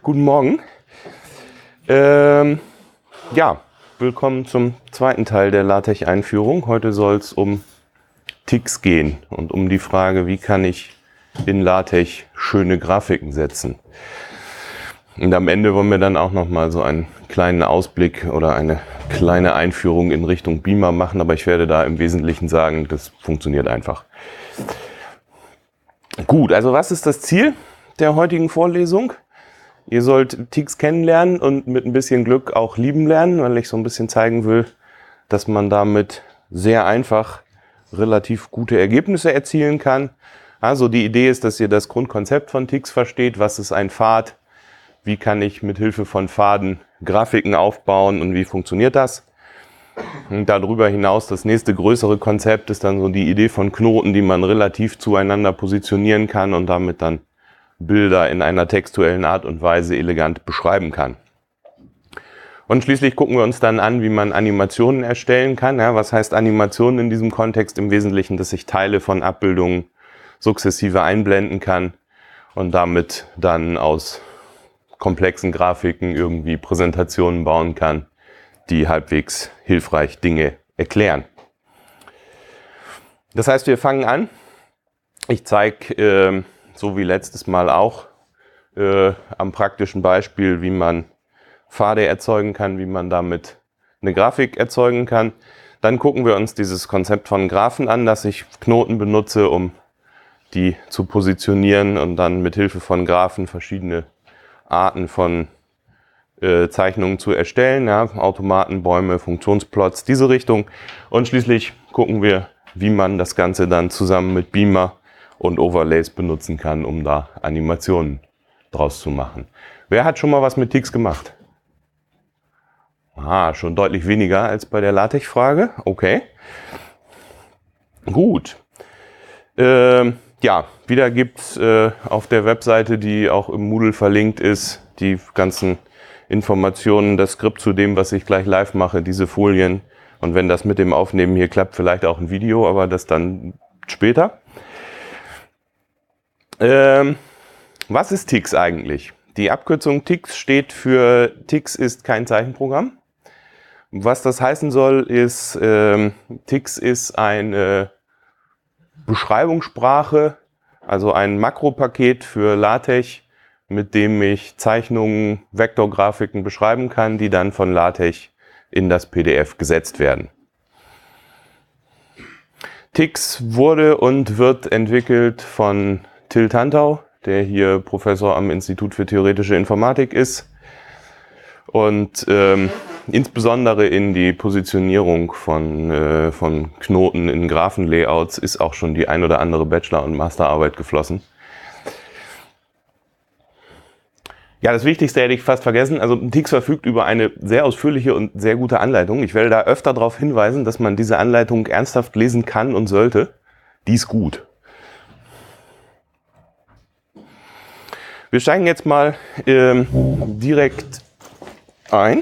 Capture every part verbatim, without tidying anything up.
Guten Morgen. Ähm, ja, willkommen zum zweiten Teil der LaTeX-Einführung. Heute soll es um Ticks gehen und um die Frage, wie kann ich in LaTeX schöne Grafiken setzen. Und am Ende wollen wir dann auch noch mal so einen kleinen Ausblick oder eine kleine Einführung in Richtung Beamer machen, aber ich werde da im Wesentlichen sagen, das funktioniert einfach. Gut, also was ist das Ziel der heutigen Vorlesung? Ihr sollt Ticks kennenlernen und mit ein bisschen Glück auch lieben lernen, weil ich so ein bisschen zeigen will, dass man damit sehr einfach relativ gute Ergebnisse erzielen kann. Also die Idee ist, dass ihr das Grundkonzept von Ticks versteht. Was ist ein Pfad? Wie kann ich mit Hilfe von Pfaden Grafiken aufbauen und wie funktioniert das? Und darüber hinaus das nächste größere Konzept ist dann so die Idee von Knoten, die man relativ zueinander positionieren kann und damit dann Bilder in einer textuellen Art und Weise elegant beschreiben kann. Und schließlich gucken wir uns dann an, wie man Animationen erstellen kann. Ja, was heißt Animation in diesem Kontext? Im Wesentlichen, dass ich Teile von Abbildungen sukzessive einblenden kann und damit dann aus komplexen Grafiken irgendwie Präsentationen bauen kann, die halbwegs hilfreich Dinge erklären. Das heißt, wir fangen an. Ich zeige äh, so wie letztes Mal auch, äh, am praktischen Beispiel, wie man Pfade erzeugen kann, wie man damit eine Grafik erzeugen kann. Dann gucken wir uns dieses Konzept von Graphen an, dass ich Knoten benutze, um die zu positionieren und dann mit Hilfe von Graphen verschiedene Arten von äh, Zeichnungen zu erstellen. Ja, Automaten, Bäume, Funktionsplots, diese Richtung. Und schließlich gucken wir, wie man das Ganze dann zusammen mit Beamer und Overlays benutzen kann, um da Animationen draus zu machen. Wer hat schon mal was mit Ticks gemacht? Ah, schon deutlich weniger als bei der LaTeX-Frage. Okay. Gut. Ähm, ja, wieder gibt's äh, auf der Webseite, die auch im Moodle verlinkt ist, die ganzen Informationen, das Skript zu dem, was ich gleich live mache, diese Folien. Und wenn das mit dem Aufnehmen hier klappt, vielleicht auch ein Video, aber das dann später. Ähm, was ist Ticks eigentlich? Die Abkürzung Ticks steht für Ticks ist kein Zeichenprogramm. Was das heißen soll, ist, ähm, Ticks ist eine Beschreibungssprache, also ein Makropaket für LaTeX, mit dem ich Zeichnungen, Vektorgrafiken beschreiben kann, die dann von LaTeX in das P D F gesetzt werden. Ticks wurde und wird entwickelt von Till Tantau, der hier Professor am Institut für Theoretische Informatik ist und ähm, insbesondere in die Positionierung von, äh, von Knoten in Graphenlayouts ist auch schon die ein oder andere Bachelor- und Masterarbeit geflossen. Ja, das Wichtigste hätte ich fast vergessen. Also Ticks verfügt über eine sehr ausführliche und sehr gute Anleitung. Ich werde da öfter darauf hinweisen, dass man diese Anleitung ernsthaft lesen kann und sollte. Die ist gut. Wir steigen jetzt mal ähm, direkt ein.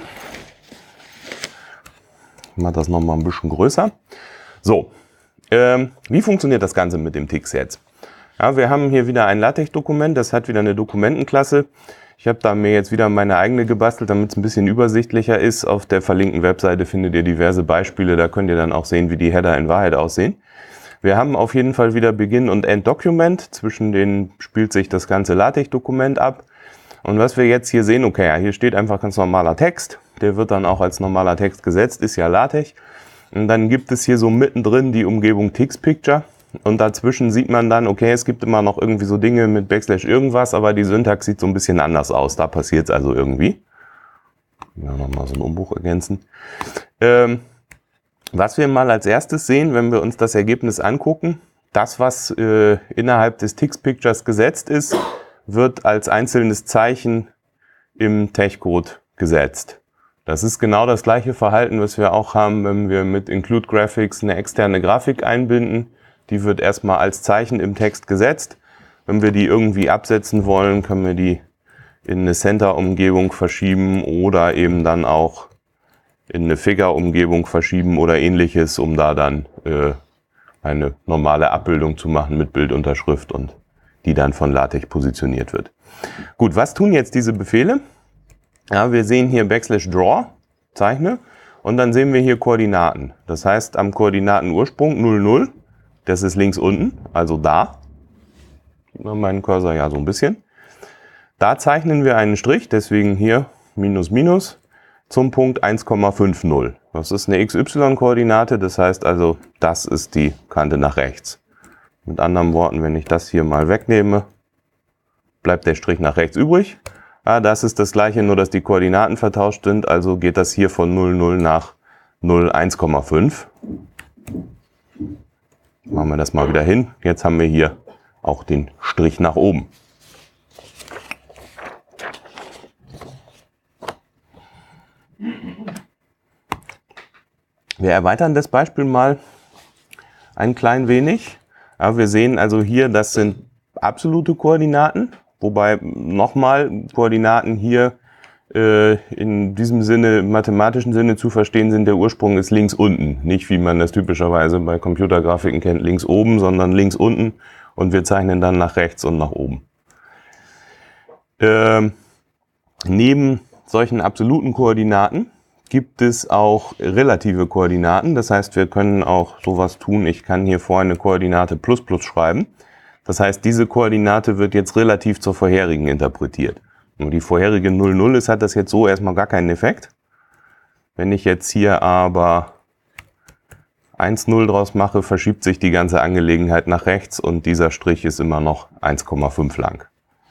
Ich mache das nochmal ein bisschen größer. So, ähm, wie funktioniert das Ganze mit dem Ticks jetzt? Ja, wir haben hier wieder ein LaTeX-Dokument, das hat wieder eine Dokumentenklasse. Ich habe da mir jetzt wieder meine eigene gebastelt, damit es ein bisschen übersichtlicher ist. Auf der verlinkten Webseite findet ihr diverse Beispiele, da könnt ihr dann auch sehen, wie die Header in Wahrheit aussehen. Wir haben auf jeden Fall wieder Beginn- und End-Dokument. Zwischen denen spielt sich das ganze LaTeX-Dokument ab. Und was wir jetzt hier sehen, okay, ja, hier steht einfach ganz normaler Text. Der wird dann auch als normaler Text gesetzt, ist ja LaTeX. Und dann gibt es hier so mittendrin die Umgebung Ticks-Picture. Und dazwischen sieht man dann, okay, es gibt immer noch irgendwie so Dinge mit Backslash irgendwas, aber die Syntax sieht so ein bisschen anders aus. Da passiert es also irgendwie. Ja, nochmal so einen Umbruch ergänzen. Ähm, Was wir mal als erstes sehen, wenn wir uns das Ergebnis angucken, das, was äh, innerhalb des Ticks-Pictures gesetzt ist, wird als einzelnes Zeichen im Techcode gesetzt. Das ist genau das gleiche Verhalten, was wir auch haben, wenn wir mit Include Graphics eine externe Grafik einbinden. Die wird erstmal als Zeichen im Text gesetzt. Wenn wir die irgendwie absetzen wollen, können wir die in eine Center-Umgebung verschieben oder eben dann auch in eine Figure-Umgebung verschieben oder ähnliches, um da dann äh, eine normale Abbildung zu machen mit Bildunterschrift und die dann von LaTeX positioniert wird. Gut, was tun jetzt diese Befehle? Ja, wir sehen hier Backslash Draw, zeichne, und dann sehen wir hier Koordinaten. Das heißt, am Koordinatenursprung null, null, das ist links unten, also da. Sieht man meinen Cursor ja so ein bisschen. Da zeichnen wir einen Strich, deswegen hier minus minus, zum Punkt eins Komma fünf null. Das ist eine X Y-Koordinate, das heißt also, das ist die Kante nach rechts. Mit anderen Worten, wenn ich das hier mal wegnehme, bleibt der Strich nach rechts übrig. Ja, das ist das gleiche, nur dass die Koordinaten vertauscht sind, also geht das hier von null, null nach null, eins Komma fünf. Machen wir das mal wieder hin. Jetzt haben wir hier auch den Strich nach oben. Wir erweitern das Beispiel mal ein klein wenig. Ja, wir sehen also hier, das sind absolute Koordinaten, wobei nochmal Koordinaten hier äh, in diesem Sinne, im mathematischen Sinne zu verstehen sind, der Ursprung ist links unten. Nicht wie man das typischerweise bei Computergrafiken kennt, links oben, sondern links unten, und wir zeichnen dann nach rechts und nach oben. Ähm, neben solchen absoluten Koordinaten gibt es auch relative Koordinaten. Das heißt, wir können auch sowas tun. Ich kann hier vorne eine Koordinate plus plus schreiben. Das heißt, diese Koordinate wird jetzt relativ zur vorherigen interpretiert. Und die vorherige null, null ist, hat das jetzt so erstmal gar keinen Effekt. Wenn ich jetzt hier aber eins, null draus mache, verschiebt sich die ganze Angelegenheit nach rechts und dieser Strich ist immer noch eins Komma fünf lang.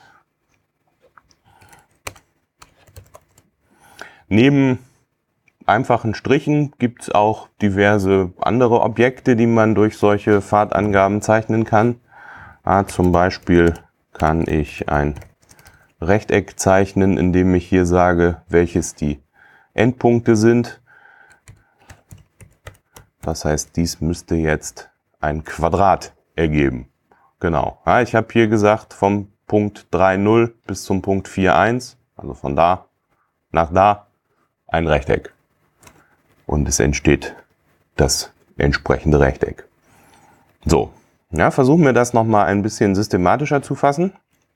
Neben einfachen Strichen gibt es auch diverse andere Objekte, die man durch solche Pfadangaben zeichnen kann. Ja, zum Beispiel kann ich ein Rechteck zeichnen, indem ich hier sage, welches die Endpunkte sind. Das heißt, dies müsste jetzt ein Quadrat ergeben. Genau. Ja, ich habe hier gesagt, vom Punkt drei null bis zum Punkt vier eins, also von da nach da, ein Rechteck. Und es entsteht das entsprechende Rechteck. So, ja, versuchen wir das nochmal ein bisschen systematischer zu fassen.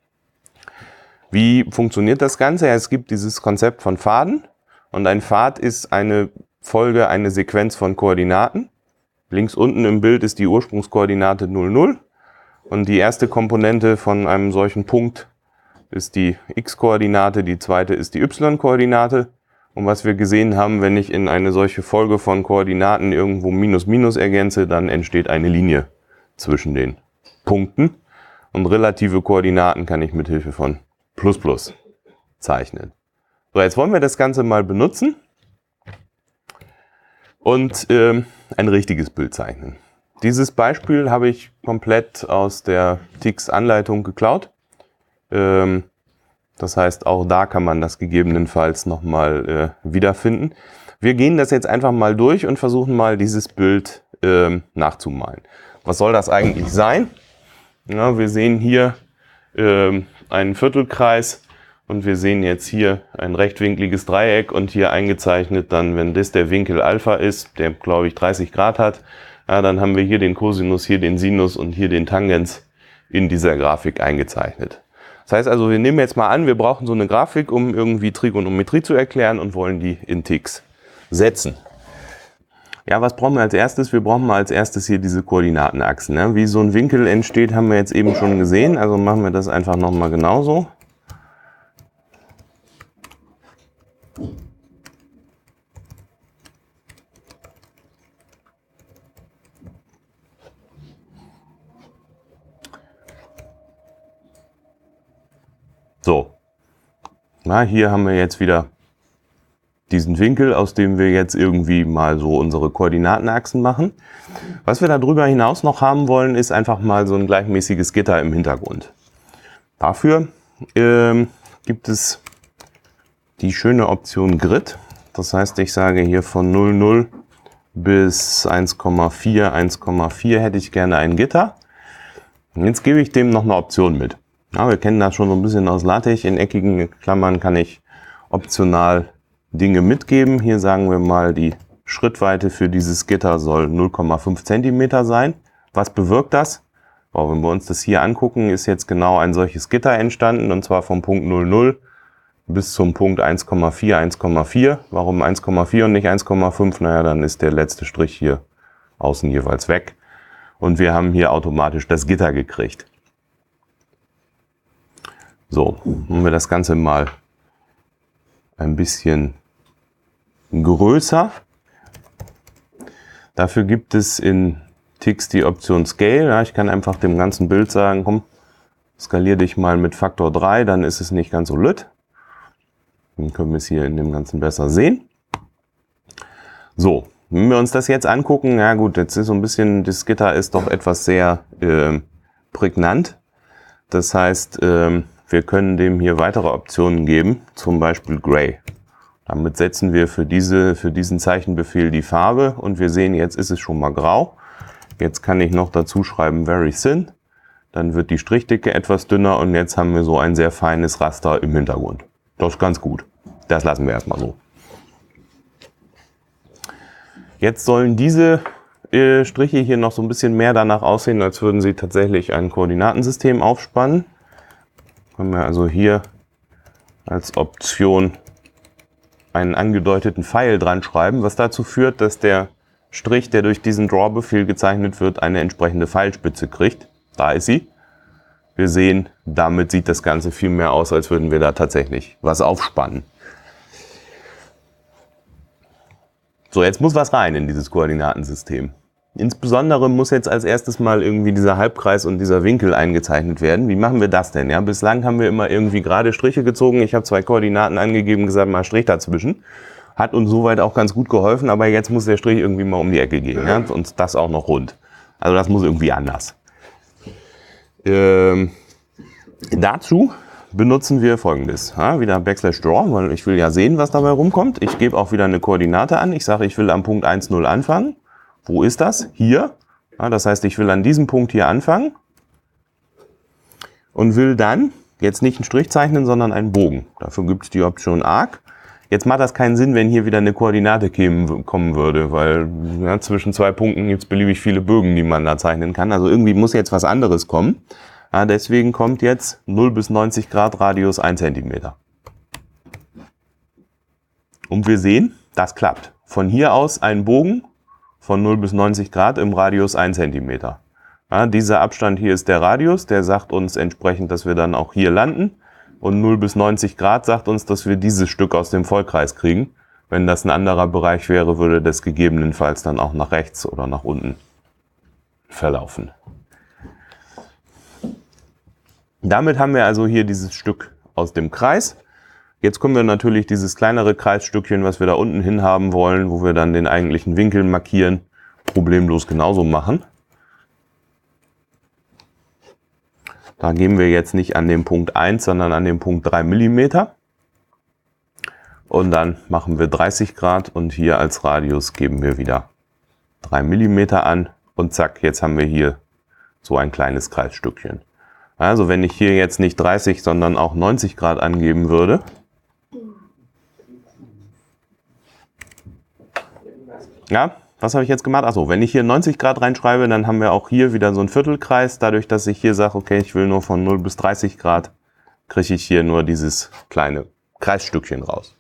Wie funktioniert das Ganze? Ja, es gibt dieses Konzept von Pfaden, und ein Pfad ist eine Folge, eine Sequenz von Koordinaten. Links unten im Bild ist die Ursprungskoordinate null, null, und die erste Komponente von einem solchen Punkt ist die x-Koordinate, die zweite ist die y-Koordinate. Und was wir gesehen haben, wenn ich in eine solche Folge von Koordinaten irgendwo Minus Minus ergänze, dann entsteht eine Linie zwischen den Punkten. Und relative Koordinaten kann ich mit Hilfe von Plus Plus zeichnen. So, jetzt wollen wir das Ganze mal benutzen und ähm, ein richtiges Bild zeichnen. Dieses Beispiel habe ich komplett aus der T I X-Anleitung geklaut. Ähm, Das heißt, auch da kann man das gegebenenfalls nochmal äh, wiederfinden. Wir gehen das jetzt einfach mal durch und versuchen mal dieses Bild ähm, nachzumalen. Was soll das eigentlich sein? Ja, wir sehen hier ähm, einen Viertelkreis und wir sehen jetzt hier ein rechtwinkliges Dreieck und hier eingezeichnet dann, wenn das der Winkel Alpha ist, der glaube ich dreißig Grad hat, ja, dann haben wir hier den Cosinus, hier den Sinus und hier den Tangens in dieser Grafik eingezeichnet. Das heißt also, wir nehmen jetzt mal an, wir brauchen so eine Grafik, um irgendwie Trigonometrie zu erklären und wollen die in T I X setzen. Ja, was brauchen wir als erstes? Wir brauchen mal als erstes hier diese Koordinatenachsen. Ne? Wie so ein Winkel entsteht, haben wir jetzt eben schon gesehen. Also machen wir das einfach nochmal genauso. So, na, hier haben wir jetzt wieder diesen Winkel, aus dem wir jetzt irgendwie mal so unsere Koordinatenachsen machen. Was wir darüber hinaus noch haben wollen, ist einfach mal so ein gleichmäßiges Gitter im Hintergrund. Dafür ähm, gibt es die schöne Option Grid. Das heißt, ich sage hier von null, null bis eins Komma vier, eins Komma vier hätte ich gerne ein Gitter. Und jetzt gebe ich dem noch eine Option mit. Ja, wir kennen das schon so ein bisschen aus LaTeX. In eckigen Klammern kann ich optional Dinge mitgeben. Hier sagen wir mal, die Schrittweite für dieses Gitter soll null Komma fünf Zentimeter sein. Was bewirkt das? Boah, wenn wir uns das hier angucken, ist jetzt genau ein solches Gitter entstanden, und zwar vom Punkt null null bis zum Punkt eins Komma vier, eins Komma vier. Warum eins Komma vier und nicht eins Komma fünf? Naja, dann ist der letzte Strich hier außen jeweils weg. Und wir haben hier automatisch das Gitter gekriegt. So, machen wir das Ganze mal ein bisschen größer. Dafür gibt es in Tix die Option Scale. Ja, ich kann einfach dem ganzen Bild sagen, komm, skalier dich mal mit Faktor drei, dann ist es nicht ganz so lütt. Dann können wir es hier in dem Ganzen besser sehen. So, wenn wir uns das jetzt angucken, ja gut, jetzt ist so ein bisschen, das Gitter ist doch etwas sehr äh, prägnant. Das heißt, äh, wir können dem hier weitere Optionen geben, zum Beispiel Gray. Damit setzen wir für, diese, für diesen Zeichenbefehl die Farbe, und wir sehen, jetzt ist es schon mal grau. Jetzt kann ich noch dazu schreiben Very Thin, dann wird die Strichdicke etwas dünner, und jetzt haben wir so ein sehr feines Raster im Hintergrund. Das ist ganz gut. Das lassen wir erstmal so. Jetzt sollen diese äh, Striche hier noch so ein bisschen mehr danach aussehen, als würden sie tatsächlich ein Koordinatensystem aufspannen. Können wir also hier als Option einen angedeuteten Pfeil dran schreiben, was dazu führt, dass der Strich, der durch diesen Draw-Befehl gezeichnet wird, eine entsprechende Pfeilspitze kriegt. Da ist sie. Wir sehen, damit sieht das Ganze viel mehr aus, als würden wir da tatsächlich was aufspannen. So, jetzt muss was rein in dieses Koordinatensystem. Insbesondere muss jetzt als erstes mal irgendwie dieser Halbkreis und dieser Winkel eingezeichnet werden. Wie machen wir das denn? Ja, bislang haben wir immer irgendwie gerade Striche gezogen. Ich habe zwei Koordinaten angegeben, gesagt, mal Strich dazwischen. Hat uns soweit auch ganz gut geholfen, aber jetzt muss der Strich irgendwie mal um die Ecke gehen. Ja? Und das auch noch rund. Also das muss irgendwie anders. Ähm, dazu benutzen wir Folgendes. Ja, wieder Backslash Draw, weil ich will ja sehen, was dabei rumkommt. Ich gebe auch wieder eine Koordinate an. Ich sage, ich will am Punkt eins null anfangen. Wo ist das? Hier. Ja, das heißt, ich will an diesem Punkt hier anfangen und will dann jetzt nicht einen Strich zeichnen, sondern einen Bogen. Dafür gibt es die Option Arc. Jetzt macht das keinen Sinn, wenn hier wieder eine Koordinate kämen, kommen würde, weil ja, zwischen zwei Punkten gibt es beliebig viele Bögen, die man da zeichnen kann. Also irgendwie muss jetzt was anderes kommen. Ja, deswegen kommt jetzt null bis neunzig Grad Radius ein Zentimeter. Und wir sehen, das klappt. Von hier aus ein Bogen von null bis neunzig Grad im Radius ein Zentimeter. Ja, dieser Abstand hier ist der Radius, der sagt uns entsprechend, dass wir dann auch hier landen. Und null bis neunzig Grad sagt uns, dass wir dieses Stück aus dem Vollkreis kriegen. Wenn das ein anderer Bereich wäre, würde das gegebenenfalls dann auch nach rechts oder nach unten verlaufen. Damit haben wir also hier dieses Stück aus dem Kreis. Jetzt können wir natürlich dieses kleinere Kreisstückchen, was wir da unten hin haben wollen, wo wir dann den eigentlichen Winkel markieren, problemlos genauso machen. Da gehen wir jetzt nicht an den Punkt eins, sondern an den Punkt drei Millimeter. Und dann machen wir dreißig Grad und hier als Radius geben wir wieder drei Millimeter an. Und zack, jetzt haben wir hier so ein kleines Kreisstückchen. Also wenn ich hier jetzt nicht dreißig, sondern auch neunzig Grad angeben würde, ja, was habe ich jetzt gemacht? Achso, wenn ich hier neunzig Grad reinschreibe, dann haben wir auch hier wieder so einen Viertelkreis. Dadurch, dass ich hier sage, okay, ich will nur von null bis dreißig Grad, kriege ich hier nur dieses kleine Kreisstückchen raus.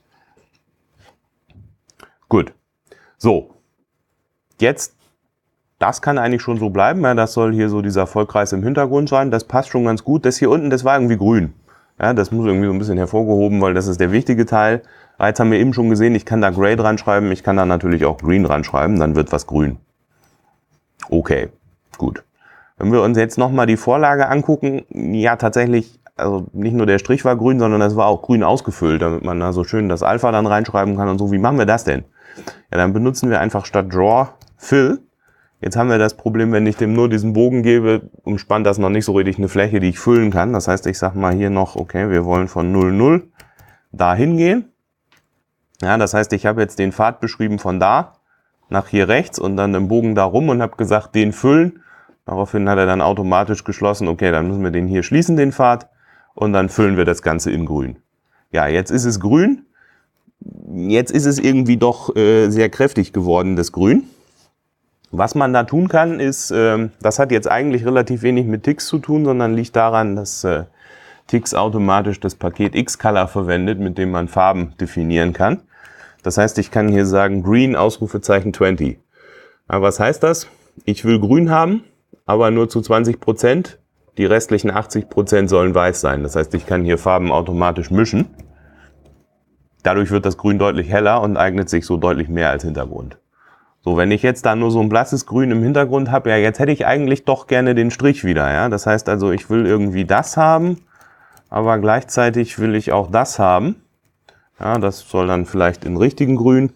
Gut. So. Jetzt, das kann eigentlich schon so bleiben. Ja, das soll hier so dieser Vollkreis im Hintergrund sein. Das passt schon ganz gut. Das hier unten, das war irgendwie grün. Ja, das muss irgendwie so ein bisschen hervorgehoben, weil das ist der wichtige Teil. Jetzt haben wir eben schon gesehen, ich kann da Gray dran schreiben, ich kann da natürlich auch Green dran schreiben, dann wird was grün. Okay, gut. Wenn wir uns jetzt nochmal die Vorlage angucken, ja tatsächlich, also nicht nur der Strich war grün, sondern das war auch grün ausgefüllt, damit man da so schön das Alpha dann reinschreiben kann und so. Wie machen wir das denn? Ja, dann benutzen wir einfach statt Draw Fill. Jetzt haben wir das Problem, wenn ich dem nur diesen Bogen gebe, umspannt das noch nicht so richtig eine Fläche, die ich füllen kann. Das heißt, ich sage mal hier noch, okay, wir wollen von null null dahin gehen. Ja, das heißt, ich habe jetzt den Pfad beschrieben von da nach hier rechts und dann im Bogen da rum und habe gesagt, den füllen. Daraufhin hat er dann automatisch geschlossen, okay, dann müssen wir den hier schließen, den Pfad, und dann füllen wir das Ganze in grün. Ja, jetzt ist es grün. Jetzt ist es irgendwie doch äh, sehr kräftig geworden, das Grün. Was man da tun kann, ist, äh, das hat jetzt eigentlich relativ wenig mit Tix zu tun, sondern liegt daran, dass äh, Tix automatisch das Paket Xcolor verwendet, mit dem man Farben definieren kann. Das heißt, ich kann hier sagen Green, Ausrufezeichen zwanzig. Aber was heißt das? Ich will grün haben, aber nur zu zwanzig Prozent. Die restlichen achtzig Prozent sollen weiß sein. Das heißt, ich kann hier Farben automatisch mischen. Dadurch wird das Grün deutlich heller und eignet sich so deutlich mehr als Hintergrund. So, wenn ich jetzt da nur so ein blasses Grün im Hintergrund habe, ja, jetzt hätte ich eigentlich doch gerne den Strich wieder. Ja? Das heißt also, ich will irgendwie das haben, aber gleichzeitig will ich auch das haben. Ja, das soll dann vielleicht in richtigen Grün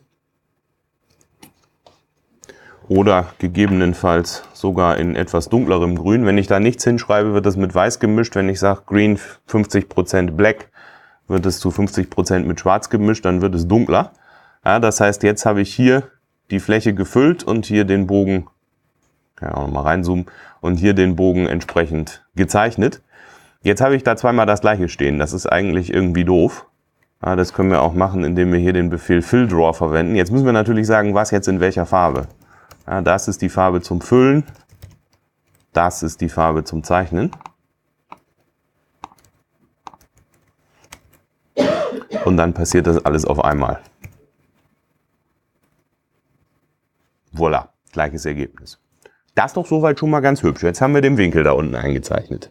oder gegebenenfalls sogar in etwas dunklerem Grün. Wenn ich da nichts hinschreibe, wird das mit Weiß gemischt. Wenn ich sage Green fünfzig Prozent Black, wird es zu fünfzig Prozent mit Schwarz gemischt, dann wird es dunkler. Ja, das heißt, jetzt habe ich hier die Fläche gefüllt und hier den Bogen, kann ich auch noch mal reinzoomen, und hier den Bogen entsprechend gezeichnet. Jetzt habe ich da zweimal das gleiche stehen. Das ist eigentlich irgendwie doof. Ja, das können wir auch machen, indem wir hier den Befehl FillDraw verwenden. Jetzt müssen wir natürlich sagen, was jetzt in welcher Farbe. Ja, das ist die Farbe zum Füllen. Das ist die Farbe zum Zeichnen. Und dann passiert das alles auf einmal. Voilà, gleiches Ergebnis. Das ist doch soweit schon mal ganz hübsch. Jetzt haben wir den Winkel da unten eingezeichnet.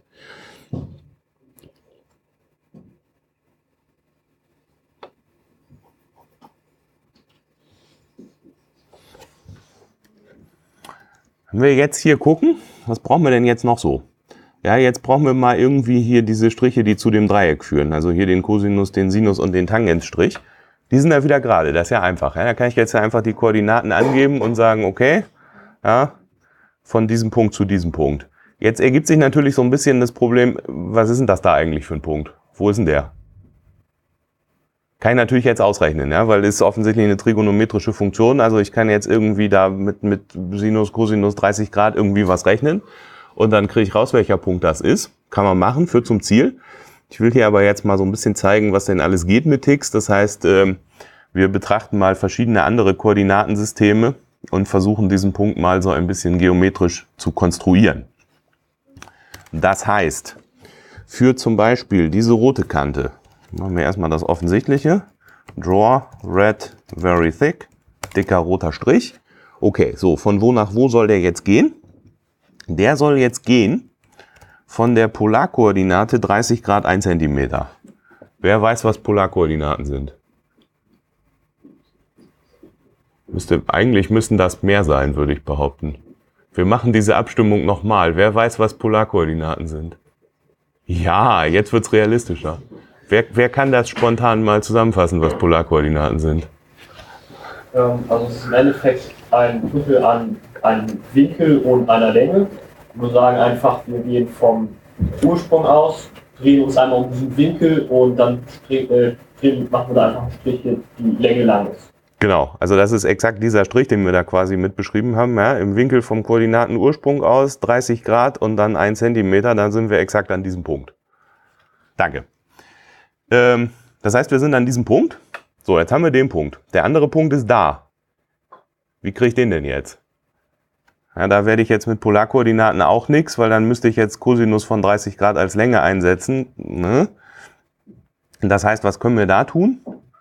Wenn wir jetzt hier gucken, was brauchen wir denn jetzt noch so? Ja, jetzt brauchen wir mal irgendwie hier diese Striche, die zu dem Dreieck führen. Also hier den Cosinus, den Sinus und den Tangentstrich. Die sind ja wieder gerade, das ist ja einfach. Ja, da kann ich jetzt ja einfach die Koordinaten angeben und sagen, okay, ja, von diesem Punkt zu diesem Punkt. Jetzt ergibt sich natürlich so ein bisschen das Problem, was ist denn das da eigentlich für ein Punkt? Wo ist denn der? Kann ich natürlich jetzt ausrechnen, ja, weil es ist offensichtlich eine trigonometrische Funktion. Also ich kann jetzt irgendwie da mit, mit Sinus, Cosinus dreißig Grad irgendwie was rechnen. Und dann kriege ich raus, welcher Punkt das ist. Kann man machen, führt zum Ziel. Ich will hier aber jetzt mal so ein bisschen zeigen, was denn alles geht mit Tix. Das heißt, wir betrachten mal verschiedene andere Koordinatensysteme und versuchen diesen Punkt mal so ein bisschen geometrisch zu konstruieren. Das heißt, für zum Beispiel diese rote Kante, machen wir erstmal das Offensichtliche. Draw red very thick, dicker roter Strich. Okay, so, von wo nach wo soll der jetzt gehen? Der soll jetzt gehen von der Polarkoordinate dreißig Grad ein Zentimeter. Wer weiß, was Polarkoordinaten sind? Müsste, eigentlich müssten das mehr sein, würde ich behaupten. Wir machen diese Abstimmung nochmal. Wer weiß, was Polarkoordinaten sind? Ja, jetzt wird's realistischer. Wer, wer kann das spontan mal zusammenfassen, was Polarkoordinaten sind? Ähm, also es ist im Endeffekt ein Knüppel an einem Winkel und einer Länge. Wir sagen einfach, wir gehen vom Ursprung aus, drehen uns einmal um diesen Winkel und dann äh, drehen, machen wir da einfach einen Strich, der die Länge lang ist. Genau, also das ist exakt dieser Strich, den wir da quasi mit beschrieben haben. Ja, im Winkel vom Koordinatenursprung aus, dreißig Grad und dann ein Zentimeter, dann sind wir exakt an diesem Punkt. Danke. Ähm, das heißt, wir sind an diesem Punkt. So, jetzt haben wir den Punkt. Der andere Punkt ist da. Wie kriege ich den denn jetzt? Ja, da werde ich jetzt mit Polarkoordinaten auch nichts, weil dann müsste ich jetzt Cosinus von dreißig Grad als Länge einsetzen. Ne? Das heißt, was können wir da tun?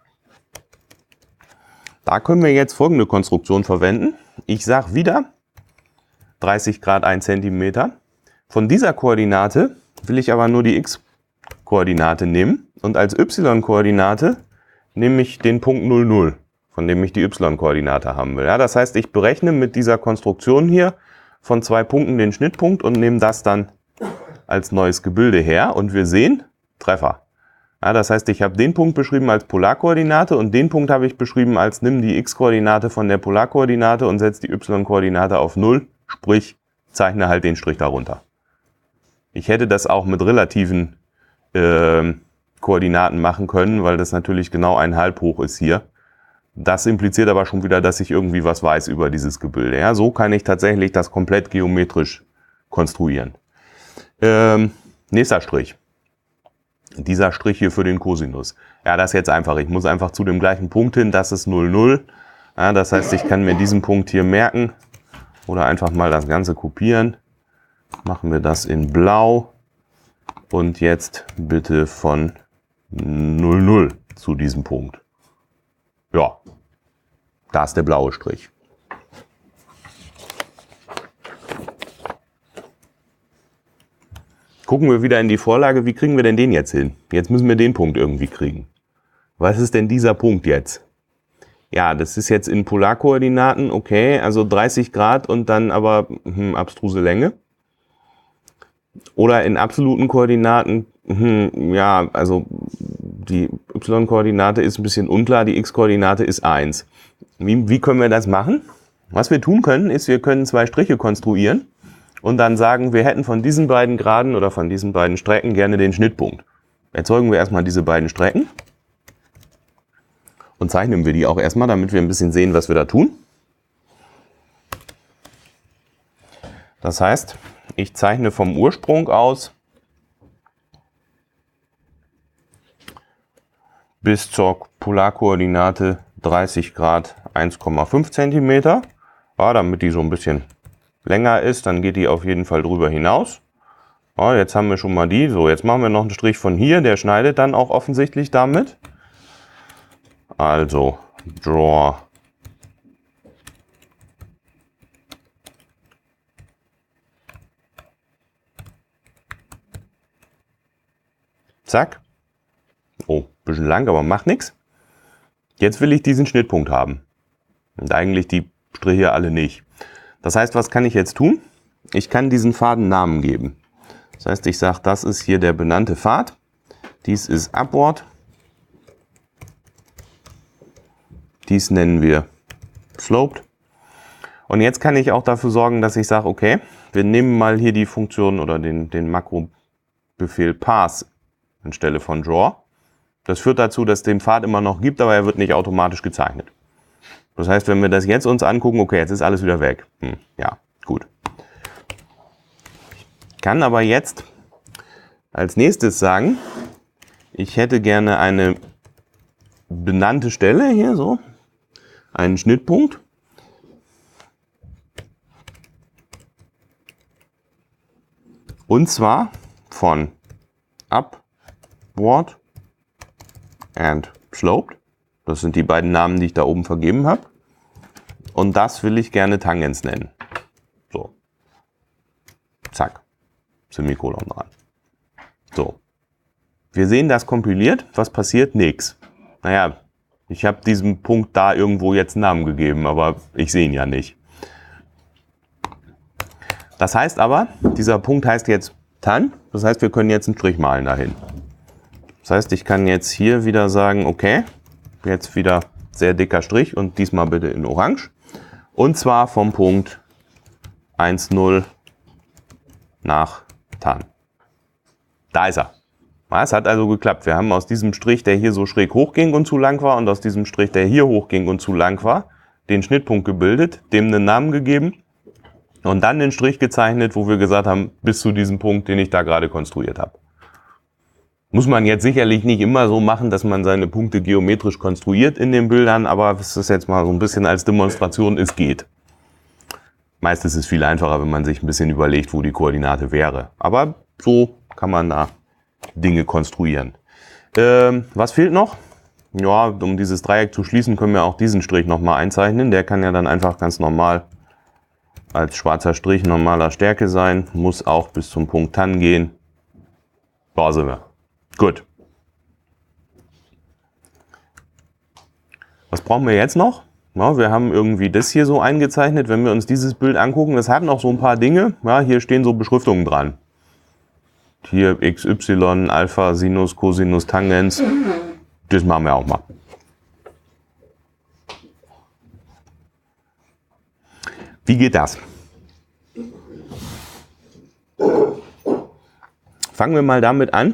Da können wir jetzt folgende Konstruktion verwenden. Ich sage wieder dreißig Grad ein Zentimeter. Von dieser Koordinate will ich aber nur die x-Koordinate nehmen und als y-Koordinate nehme ich den Punkt null null, von dem ich die y-Koordinate haben will. Ja, das heißt, ich berechne mit dieser Konstruktion hier von zwei Punkten den Schnittpunkt und nehme das dann als neues Gebilde her und wir sehen Treffer. Ja, das heißt, ich habe den Punkt beschrieben als Polarkoordinate und den Punkt habe ich beschrieben als nimm die x-Koordinate von der Polarkoordinate und setze die y-Koordinate auf null, sprich zeichne halt den Strich darunter. Ich hätte das auch mit relativen äh, Koordinaten machen können, weil das natürlich genau ein halb hoch ist hier. Das impliziert aber schon wieder, dass ich irgendwie was weiß über dieses Gebilde. Ja, so kann ich tatsächlich das komplett geometrisch konstruieren. Ähm, nächster Strich. Dieser Strich hier für den Cosinus. Ja, das ist jetzt einfach. Ich muss einfach zu dem gleichen Punkt hin. Das ist null null. Ja, das heißt, ich kann mir diesen Punkt hier merken Oder einfach mal das Ganze kopieren. Machen wir das in blau. Und jetzt bitte von null null zu diesem Punkt. Ja, da ist der blaue Strich. Gucken wir wieder in die Vorlage, wie kriegen wir denn den jetzt hin? Jetzt müssen wir den Punkt irgendwie kriegen. Was ist denn dieser Punkt jetzt? Ja, das ist jetzt in Polarkoordinaten, okay, also dreißig Grad und dann aber hm, abstruse Länge. Oder in absoluten Koordinaten, hm, ja, also die y-Koordinate ist ein bisschen unklar, die x-Koordinate ist eins. Wie, wie können wir das machen? Was wir tun können, ist, wir können zwei Striche konstruieren und dann sagen, wir hätten von diesen beiden Geraden oder von diesen beiden Strecken gerne den Schnittpunkt. Erzeugen wir erstmal diese beiden Strecken und zeichnen wir die auch erstmal, damit wir ein bisschen sehen, was wir da tun. Das heißt, ich zeichne vom Ursprung aus bis zur Polarkoordinate dreißig Grad eins Komma fünf Zentimeter. Ja, damit die so ein bisschen länger ist, dann geht die auf jeden Fall drüber hinaus. Ja, jetzt haben wir schon mal die. So, jetzt machen wir noch einen Strich von hier, der schneidet dann auch offensichtlich damit. Also, Draw zack. Oh, bisschen lang, aber macht nichts. Jetzt will ich diesen Schnittpunkt haben. Und eigentlich die Striche alle nicht. Das heißt, was kann ich jetzt tun? Ich kann diesen Faden Namen geben. Das heißt, ich sage, das ist hier der benannte Pfad. Dies ist Upward. Dies nennen wir Sloped. Und jetzt kann ich auch dafür sorgen, dass ich sage, okay, wir nehmen mal hier die Funktion oder den, den Makrobefehl Pass anstelle von Draw. Das führt dazu, dass es den Pfad immer noch gibt, aber er wird nicht automatisch gezeichnet. Das heißt, wenn wir das jetzt uns angucken, okay, jetzt ist alles wieder weg. Hm, ja, gut. Ich kann aber jetzt als nächstes sagen, ich hätte gerne eine benannte Stelle hier, so, einen Schnittpunkt. Und zwar von Upward and Sloped. Das sind die beiden Namen, die ich da oben vergeben habe. Und das will ich gerne Tangens nennen. So. Zack. Semikolon dran. So. Wir sehen das kompiliert. Was passiert? Nix. Naja, ich habe diesem Punkt da irgendwo jetzt einen Namen gegeben, aber ich sehe ihn ja nicht. Das heißt aber, dieser Punkt heißt jetzt Tan. Das heißt, wir können jetzt einen Strich malen dahin. Das heißt, ich kann jetzt hier wieder sagen, okay, jetzt wieder sehr dicker Strich und diesmal bitte in Orange. Und zwar vom Punkt eins null nach Tan. Da ist er. Ja, es hat also geklappt. Wir haben aus diesem Strich, der hier so schräg hochging und zu lang war, und aus diesem Strich, der hier hochging und zu lang war, den Schnittpunkt gebildet, dem einen Namen gegeben und dann den Strich gezeichnet, wo wir gesagt haben, bis zu diesem Punkt, den ich da gerade konstruiert habe. Muss man jetzt sicherlich nicht immer so machen, dass man seine Punkte geometrisch konstruiert in den Bildern, aber es ist jetzt mal so ein bisschen als Demonstration, es geht. Meist ist es viel einfacher, wenn man sich ein bisschen überlegt, wo die Koordinate wäre. Aber so kann man da Dinge konstruieren. Ähm, was fehlt noch? Ja, um dieses Dreieck zu schließen, können wir auch diesen Strich nochmal einzeichnen. Der kann ja dann einfach ganz normal als schwarzer Strich normaler Stärke sein. Muss auch bis zum Punkt Tan gehen. Da sind wir. Gut. Was brauchen wir jetzt noch? Ja, wir haben irgendwie das hier so eingezeichnet. Wenn wir uns dieses Bild angucken, das hat noch so ein paar Dinge. Ja, hier stehen so Beschriftungen dran. Hier X Y, Alpha, Sinus, Cosinus, Tangens. Das machen wir auch mal. Wie geht das? Fangen wir mal damit an,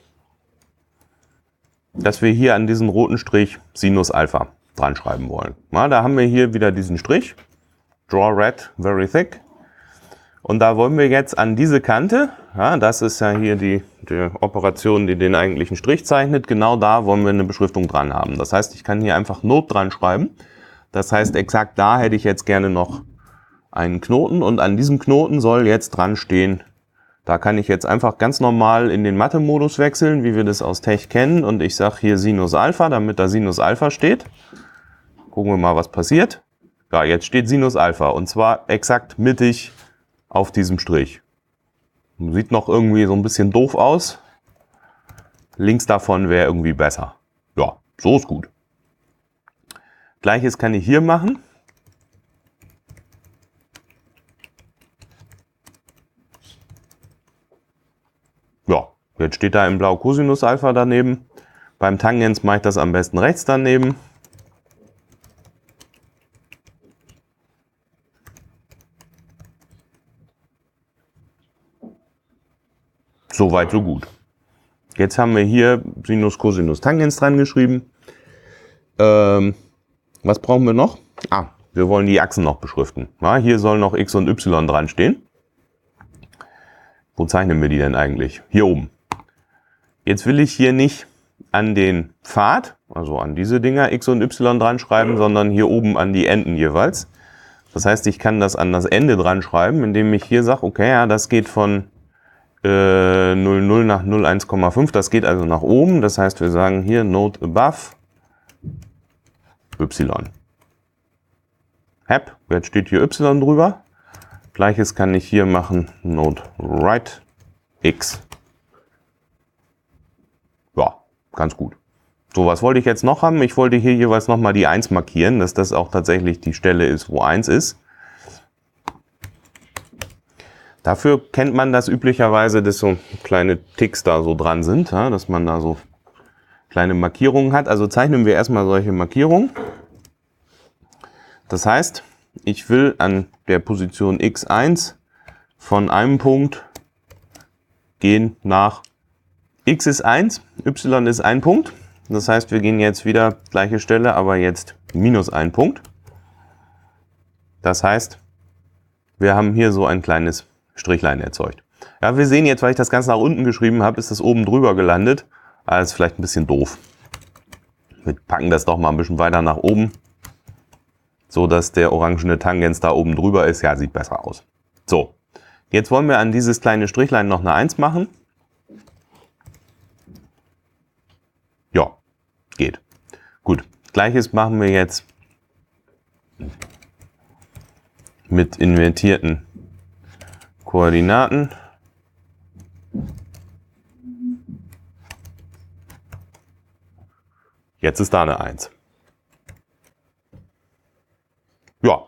dass wir hier an diesen roten Strich Sinus Alpha dran schreiben wollen. Ja, da haben wir hier wieder diesen Strich. Draw red very thick. Und da wollen wir jetzt an diese Kante, ja, das ist ja hier die, die Operation, die den eigentlichen Strich zeichnet, genau da wollen wir eine Beschriftung dran haben. Das heißt, ich kann hier einfach Not dran schreiben. Das heißt, exakt da hätte ich jetzt gerne noch einen Knoten und an diesem Knoten soll jetzt dran stehen. Da kann ich jetzt einfach ganz normal in den Mathe-Modus wechseln, wie wir das aus Tech kennen. Und ich sage hier Sinus Alpha, damit da Sinus Alpha steht. Gucken wir mal, was passiert. Ja, jetzt steht Sinus Alpha und zwar exakt mittig auf diesem Strich. Sieht noch irgendwie so ein bisschen doof aus. Links davon wäre irgendwie besser. Ja, so ist gut. Gleiches kann ich hier machen. Ja, jetzt steht da in blau Cosinus Alpha daneben. Beim Tangens mache ich das am besten rechts daneben. So weit, so gut. Jetzt haben wir hier Sinus, Cosinus, Tangens dran geschrieben. Ähm, was brauchen wir noch? Ah, wir wollen die Achsen noch beschriften. Ja, hier soll noch X und Y dran stehen. Wo zeichnen wir die denn eigentlich? Hier oben. Jetzt will ich hier nicht an den Pfad, also an diese Dinger X und Y dran schreiben, sondern hier oben an die Enden jeweils. Das heißt, ich kann das an das Ende dran schreiben, indem ich hier sage, okay, ja, das geht von null Komma null nach null Komma eins Komma fünf, das geht also nach oben. Das heißt, wir sagen hier Note above Y. Hep, jetzt steht hier Y drüber. Gleiches kann ich hier machen, Note right X. Ja, ganz gut. So, was wollte ich jetzt noch haben? Ich wollte hier jeweils nochmal die eins markieren, dass das auch tatsächlich die Stelle ist, wo eins ist. Dafür kennt man das üblicherweise, dass so kleine Ticks da so dran sind, ja, dass man da so kleine Markierungen hat. Also zeichnen wir erstmal solche Markierungen. Das heißt, ich will an der Position x eins von einem Punkt gehen nach x ist eins, y ist ein Punkt. Das heißt, wir gehen jetzt wieder gleiche Stelle, aber jetzt minus ein Punkt. Das heißt, wir haben hier so ein kleines Strichlein erzeugt. Ja, wir sehen jetzt, weil ich das Ganze nach unten geschrieben habe, ist das oben drüber gelandet. Aber das ist vielleicht ein bisschen doof. Wir packen das doch mal ein bisschen weiter nach oben, so dass der orangene Tangens da oben drüber ist. Ja, sieht besser aus. So, jetzt wollen wir an dieses kleine Strichlein noch eine eins machen. Ja, geht. Gut, gleiches machen wir jetzt mit invertierten Koordinaten. Jetzt ist da eine eins. Ja.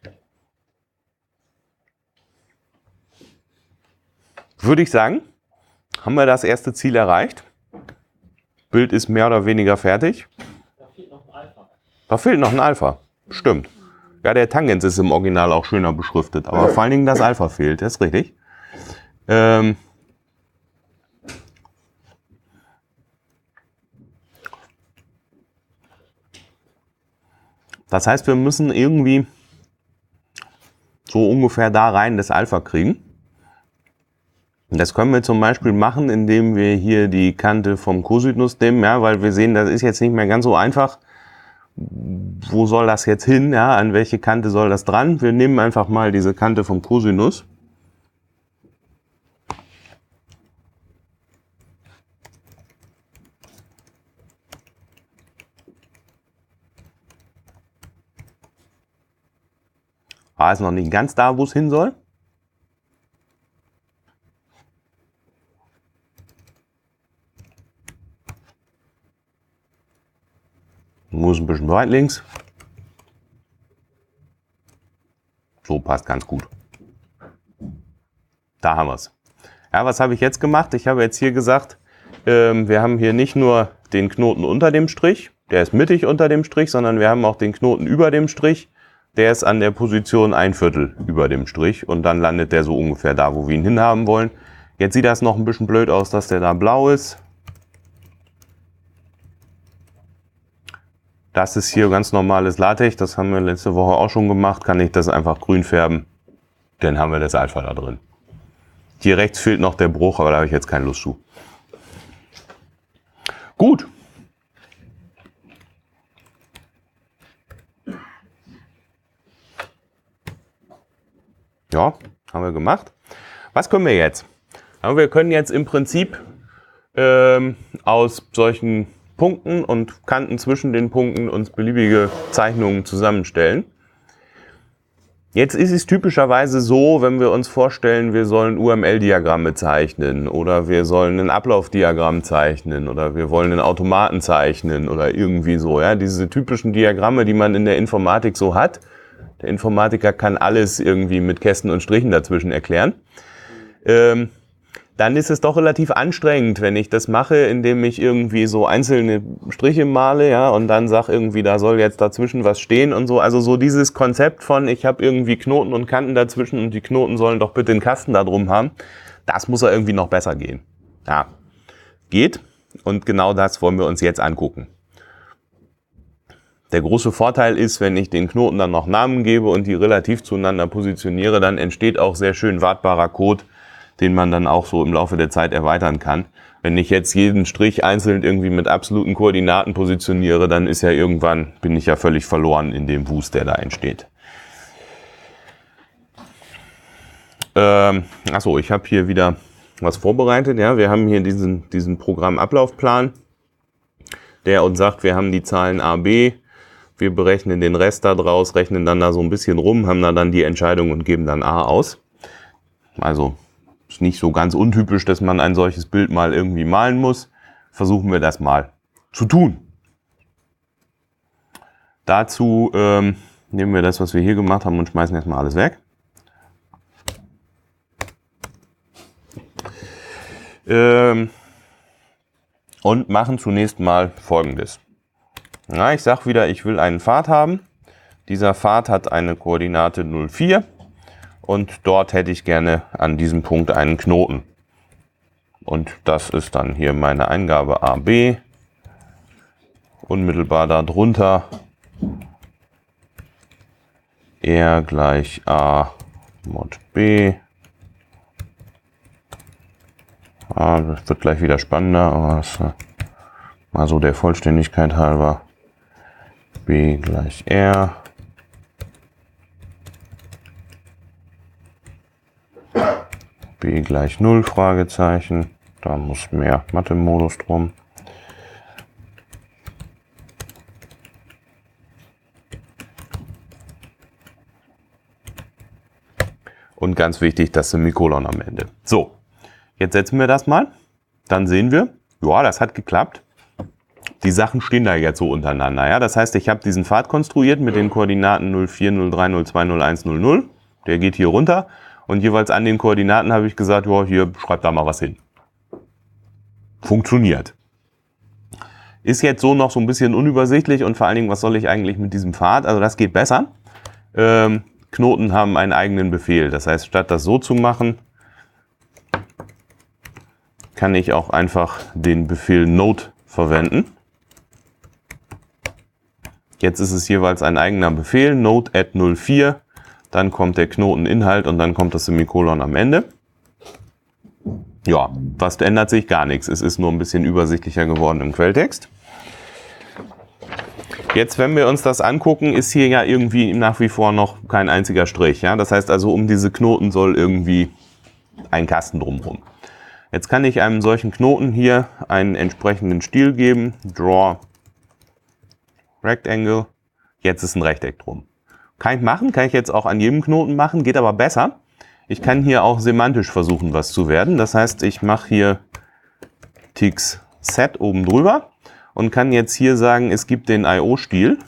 Würde ich sagen, haben wir das erste Ziel erreicht. Bild ist mehr oder weniger fertig. Da fehlt noch ein Alpha. Da fehlt noch ein Alpha. Stimmt. Ja, der Tangens ist im Original auch schöner beschriftet, aber vor allen Dingen das Alpha fehlt, das ist richtig. Ähm das heißt, wir müssen irgendwie so ungefähr da rein das Alpha kriegen. Das können wir zum Beispiel machen, indem wir hier die Kante vom Cosinus nehmen, ja, weil wir sehen, das ist jetzt nicht mehr ganz so einfach. Wo soll das jetzt hin? Ja, an welche Kante soll das dran? Wir nehmen einfach mal diese Kante vom Cosinus. Ah, ist noch nicht ganz da, wo es hin soll. Muss ein bisschen weit links. So passt ganz gut. Da haben wir es. Ja, was habe ich jetzt gemacht? Ich habe jetzt hier gesagt, ähm, wir haben hier nicht nur den Knoten unter dem Strich, der ist mittig unter dem Strich, sondern wir haben auch den Knoten über dem Strich. Der ist an der Position ein Viertel über dem Strich und dann landet der so ungefähr da, wo wir ihn hinhaben wollen. Jetzt sieht das noch ein bisschen blöd aus, dass der da blau ist. Das ist hier ganz normales LaTeX, das haben wir letzte Woche auch schon gemacht. Kann ich das einfach grün färben, dann haben wir das Alpha da drin. Hier rechts fehlt noch der Bruch, aber da habe ich jetzt keine Lust zu. Gut. Ja, haben wir gemacht. Was können wir jetzt? Ja, wir können jetzt im Prinzip ähm, aus solchen Punkten und Kanten zwischen den Punkten uns beliebige Zeichnungen zusammenstellen. Jetzt ist es typischerweise so, wenn wir uns vorstellen, wir sollen U M L-Diagramme zeichnen oder wir sollen ein Ablaufdiagramm zeichnen oder wir wollen einen Automaten zeichnen oder irgendwie so. Ja, diese typischen Diagramme, die man in der Informatik so hat. Der Informatiker kann alles irgendwie mit Kästen und Strichen dazwischen erklären. Ähm, dann ist es doch relativ anstrengend, wenn ich das mache, indem ich irgendwie so einzelne Striche male, ja, und dann sage irgendwie, da soll jetzt dazwischen was stehen und so. Also so dieses Konzept von, ich habe irgendwie Knoten und Kanten dazwischen und die Knoten sollen doch bitte einen Kasten da drum haben, das muss ja irgendwie noch besser gehen. Ja, geht. Und genau das wollen wir uns jetzt angucken. Der große Vorteil ist, wenn ich den Knoten dann noch Namen gebe und die relativ zueinander positioniere, dann entsteht auch sehr schön wartbarer Code, den man dann auch so im Laufe der Zeit erweitern kann. Wenn ich jetzt jeden Strich einzeln irgendwie mit absoluten Koordinaten positioniere, dann ist ja irgendwann, bin ich ja völlig verloren in dem Wust, der da entsteht. Ähm, achso, ich habe hier wieder was vorbereitet. Ja, wir haben hier diesen, diesen Programmablaufplan, der uns sagt, wir haben die Zahlen A, B, wir berechnen den Rest da draus, rechnen dann da so ein bisschen rum, haben da dann die Entscheidung und geben dann A aus. Also ist nicht so ganz untypisch, dass man ein solches Bild mal irgendwie malen muss. Versuchen wir das mal zu tun. Dazu ähm, nehmen wir das, was wir hier gemacht haben und schmeißen erstmal alles weg. Ähm, und machen zunächst mal Folgendes. Na, ich sage wieder, ich will einen Pfad haben. Dieser Pfad hat eine Koordinate null vier. Und dort hätte ich gerne an diesem Punkt einen Knoten. Und das ist dann hier meine Eingabe A B. Unmittelbar darunter R gleich A mod B. Ah, das wird gleich wieder spannender, aber das, äh, mal so der Vollständigkeit halber. B gleich R. B gleich null, Fragezeichen. Da muss mehr Mathe-Modus drum. Und ganz wichtig, das Semikolon am Ende. So, jetzt setzen wir das mal. Dann sehen wir, ja, das hat geklappt. Die Sachen stehen da jetzt so untereinander. Ja? Das heißt, ich habe diesen Pfad konstruiert mit den Koordinaten null vier, null drei, null zwei, null eins, null null. Der geht hier runter. Und jeweils an den Koordinaten habe ich gesagt, ja, hier, schreibt da mal was hin. Funktioniert. Ist jetzt so noch so ein bisschen unübersichtlich und vor allen Dingen, was soll ich eigentlich mit diesem Pfad? Also das geht besser. Ähm, Knoten haben einen eigenen Befehl. Das heißt, statt das so zu machen, kann ich auch einfach den Befehl Node verwenden. Jetzt ist es jeweils ein eigener Befehl, Node add null vier. Dann kommt der Knoteninhalt und dann kommt das Semikolon am Ende. Ja, was ändert sich? Gar nichts. Es ist nur ein bisschen übersichtlicher geworden im Quelltext. Jetzt, wenn wir uns das angucken, ist hier ja irgendwie nach wie vor noch kein einziger Strich. Ja? Das heißt also, um diese Knoten soll irgendwie ein Kasten drumherum. Jetzt kann ich einem solchen Knoten hier einen entsprechenden Stil geben. Draw Rectangle. Jetzt ist ein Rechteck drum. Kann ich machen, kann ich jetzt auch an jedem Knoten machen, geht aber besser. Ich kann hier auch semantisch versuchen, was zu werden. Das heißt, ich mache hier Tix Set oben drüber und kann jetzt hier sagen, es gibt den I O-Stil.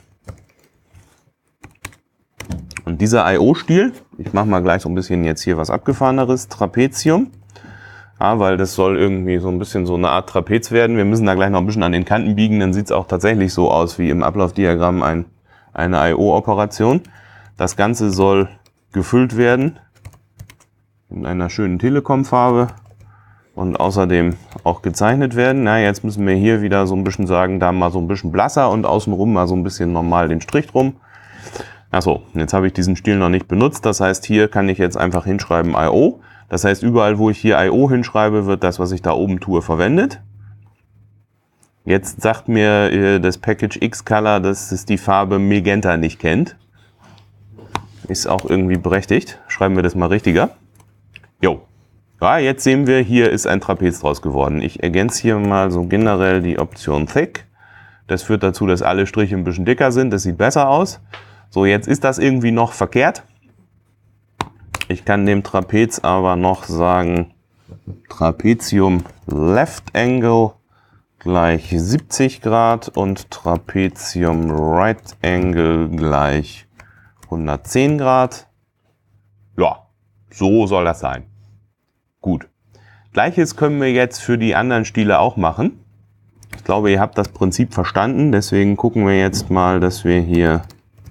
Und dieser I O-Stil, ich mache mal gleich so ein bisschen jetzt hier was Abgefahreneres, Trapezium. Ja, weil das soll irgendwie so ein bisschen so eine Art Trapez werden. Wir müssen da gleich noch ein bisschen an den Kanten biegen, dann sieht es auch tatsächlich so aus wie im Ablaufdiagramm ein, eine I O-Operation. Das Ganze soll gefüllt werden in einer schönen Telekom-Farbe und außerdem auch gezeichnet werden. Na, jetzt müssen wir hier wieder so ein bisschen sagen, da mal so ein bisschen blasser und außenrum mal so ein bisschen normal den Strich drum. Achso, jetzt habe ich diesen Stil noch nicht benutzt. Das heißt, hier kann ich jetzt einfach hinschreiben I O. Das heißt, überall, wo ich hier I O hinschreibe, wird das, was ich da oben tue, verwendet. Jetzt sagt mir das Package Xcolor, dass es die Farbe Magenta nicht kennt. ist auch irgendwie berechtigt. Schreiben wir das mal richtiger. Jo. Ja, jetzt sehen wir, hier ist ein Trapez draus geworden. Ich ergänze hier mal so generell die Option Thick. Das führt dazu, dass alle Striche ein bisschen dicker sind. Das sieht besser aus. So, jetzt ist das irgendwie noch verkehrt. Ich kann dem Trapez aber noch sagen, Trapezium Left Angle gleich siebzig Grad und Trapezium Right Angle gleich hundertzehn Grad. Ja, so soll das sein. Gut. Gleiches können wir jetzt für die anderen Stile auch machen. Ich glaube, ihr habt das Prinzip verstanden. Deswegen gucken wir jetzt mal, dass wir hier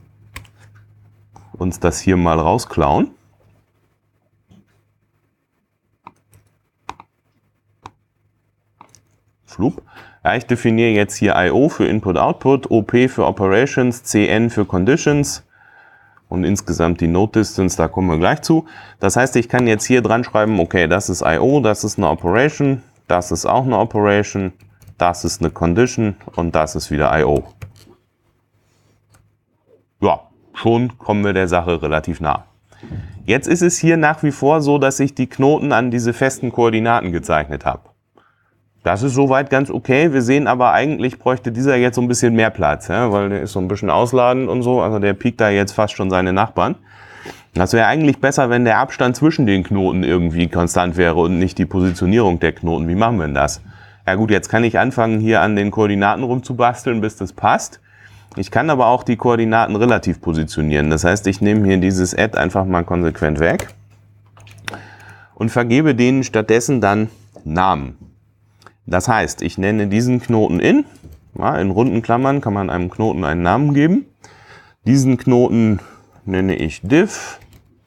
uns das hier mal rausklauen. Flup. Ja, ich definiere jetzt hier I O für Input-Output, O P für Operations, C N für Conditions und insgesamt die Node Distance, da kommen wir gleich zu. Das heißt, ich kann jetzt hier dran schreiben, okay, das ist I O, das ist eine Operation, das ist auch eine Operation, das ist eine Condition und das ist wieder I O. Ja, schon kommen wir der Sache relativ nah. Jetzt ist es hier nach wie vor so, dass ich die Knoten an diese festen Koordinaten gezeichnet habe. Das ist soweit ganz okay. Wir sehen aber, eigentlich bräuchte dieser jetzt so ein bisschen mehr Platz, ja, weil der ist so ein bisschen ausladend und so. Also der piekt da jetzt fast schon seine Nachbarn. Das wäre eigentlich besser, wenn der Abstand zwischen den Knoten irgendwie konstant wäre und nicht die Positionierung der Knoten. Wie machen wir denn das? Ja gut, jetzt kann ich anfangen, hier an den Koordinaten rumzubasteln, bis das passt. Ich kann aber auch die Koordinaten relativ positionieren. Das heißt, ich nehme hier dieses Add einfach mal konsequent weg und vergebe denen stattdessen dann Namen. Das heißt, ich nenne diesen Knoten in, ja, in runden Klammern kann man einem Knoten einen Namen geben. Diesen Knoten nenne ich diff,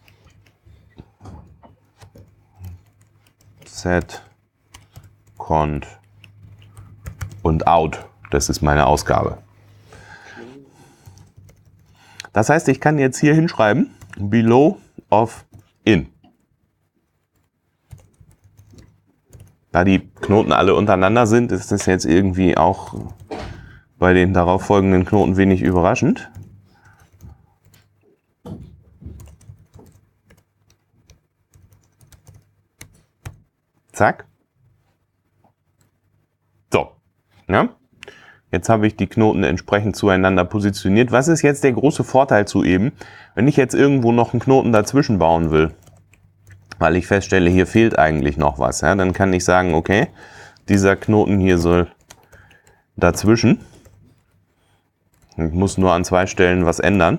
set, cont und out. Das ist meine Ausgabe. Das heißt, ich kann jetzt hier hinschreiben, below of in. Da die Knoten alle untereinander sind, ist das jetzt irgendwie auch bei den darauffolgenden Knoten wenig überraschend. Zack. So. Ja. Jetzt habe ich die Knoten entsprechend zueinander positioniert. Was ist jetzt der große Vorteil zu eben, wenn ich jetzt irgendwo noch einen Knoten dazwischen bauen will? Weil ich feststelle, hier fehlt eigentlich noch was. Ja, dann kann ich sagen, okay, dieser Knoten hier soll dazwischen. Ich muss nur an zwei Stellen was ändern.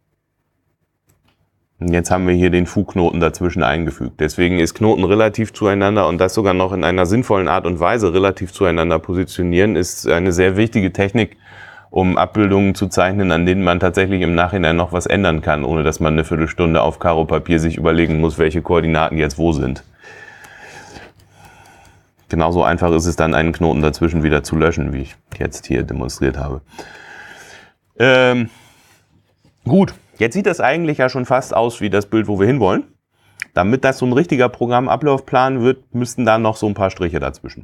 Und jetzt haben wir hier den Fu-Knoten dazwischen eingefügt. Deswegen ist Knoten relativ zueinander und das sogar noch in einer sinnvollen Art und Weise relativ zueinander positionieren, ist eine sehr wichtige Technik, um Abbildungen zu zeichnen, an denen man tatsächlich im Nachhinein noch was ändern kann, ohne dass man eine Viertelstunde auf Karo-Papier sich überlegen muss, welche Koordinaten jetzt wo sind. Genauso einfach ist es dann, einen Knoten dazwischen wieder zu löschen, wie ich jetzt hier demonstriert habe. Ähm, gut, jetzt sieht das eigentlich ja schon fast aus wie das Bild, wo wir hinwollen. Damit das so ein richtiger Programmablaufplan wird, müssten da noch so ein paar Striche dazwischen.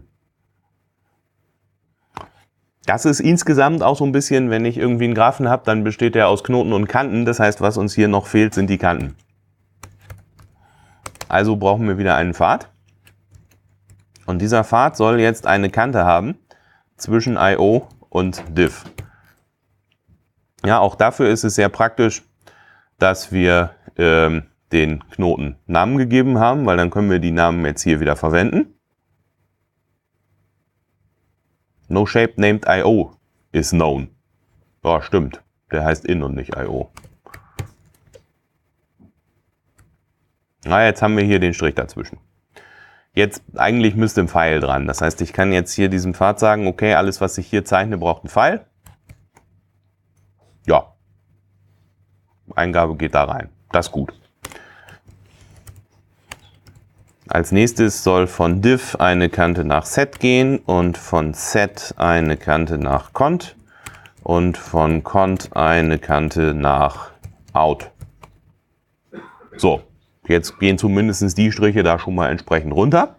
Das ist insgesamt auch so ein bisschen, wenn ich irgendwie einen Graphen habe, dann besteht der aus Knoten und Kanten. Das heißt, was uns hier noch fehlt, sind die Kanten. Also brauchen wir wieder einen Pfad. Und dieser Pfad soll jetzt eine Kante haben zwischen I O und diff. Ja, auch dafür ist es sehr praktisch, dass wir ähm, den Knoten Namen gegeben haben, weil dann können wir die Namen jetzt hier wieder verwenden. No shape named I O is known. Ja, stimmt. Der heißt in und nicht I O. Na, jetzt haben wir hier den Strich dazwischen. Jetzt, eigentlich müsste ein Pfeil dran. Das heißt, ich kann jetzt hier diesem Pfad sagen, okay, alles, was ich hier zeichne, braucht einen Pfeil. Ja. Eingabe geht da rein. Das ist gut. Als nächstes soll von diff eine Kante nach set gehen und von set eine Kante nach cont und von cont eine Kante nach out. So, jetzt gehen zumindest die Striche da schon mal entsprechend runter.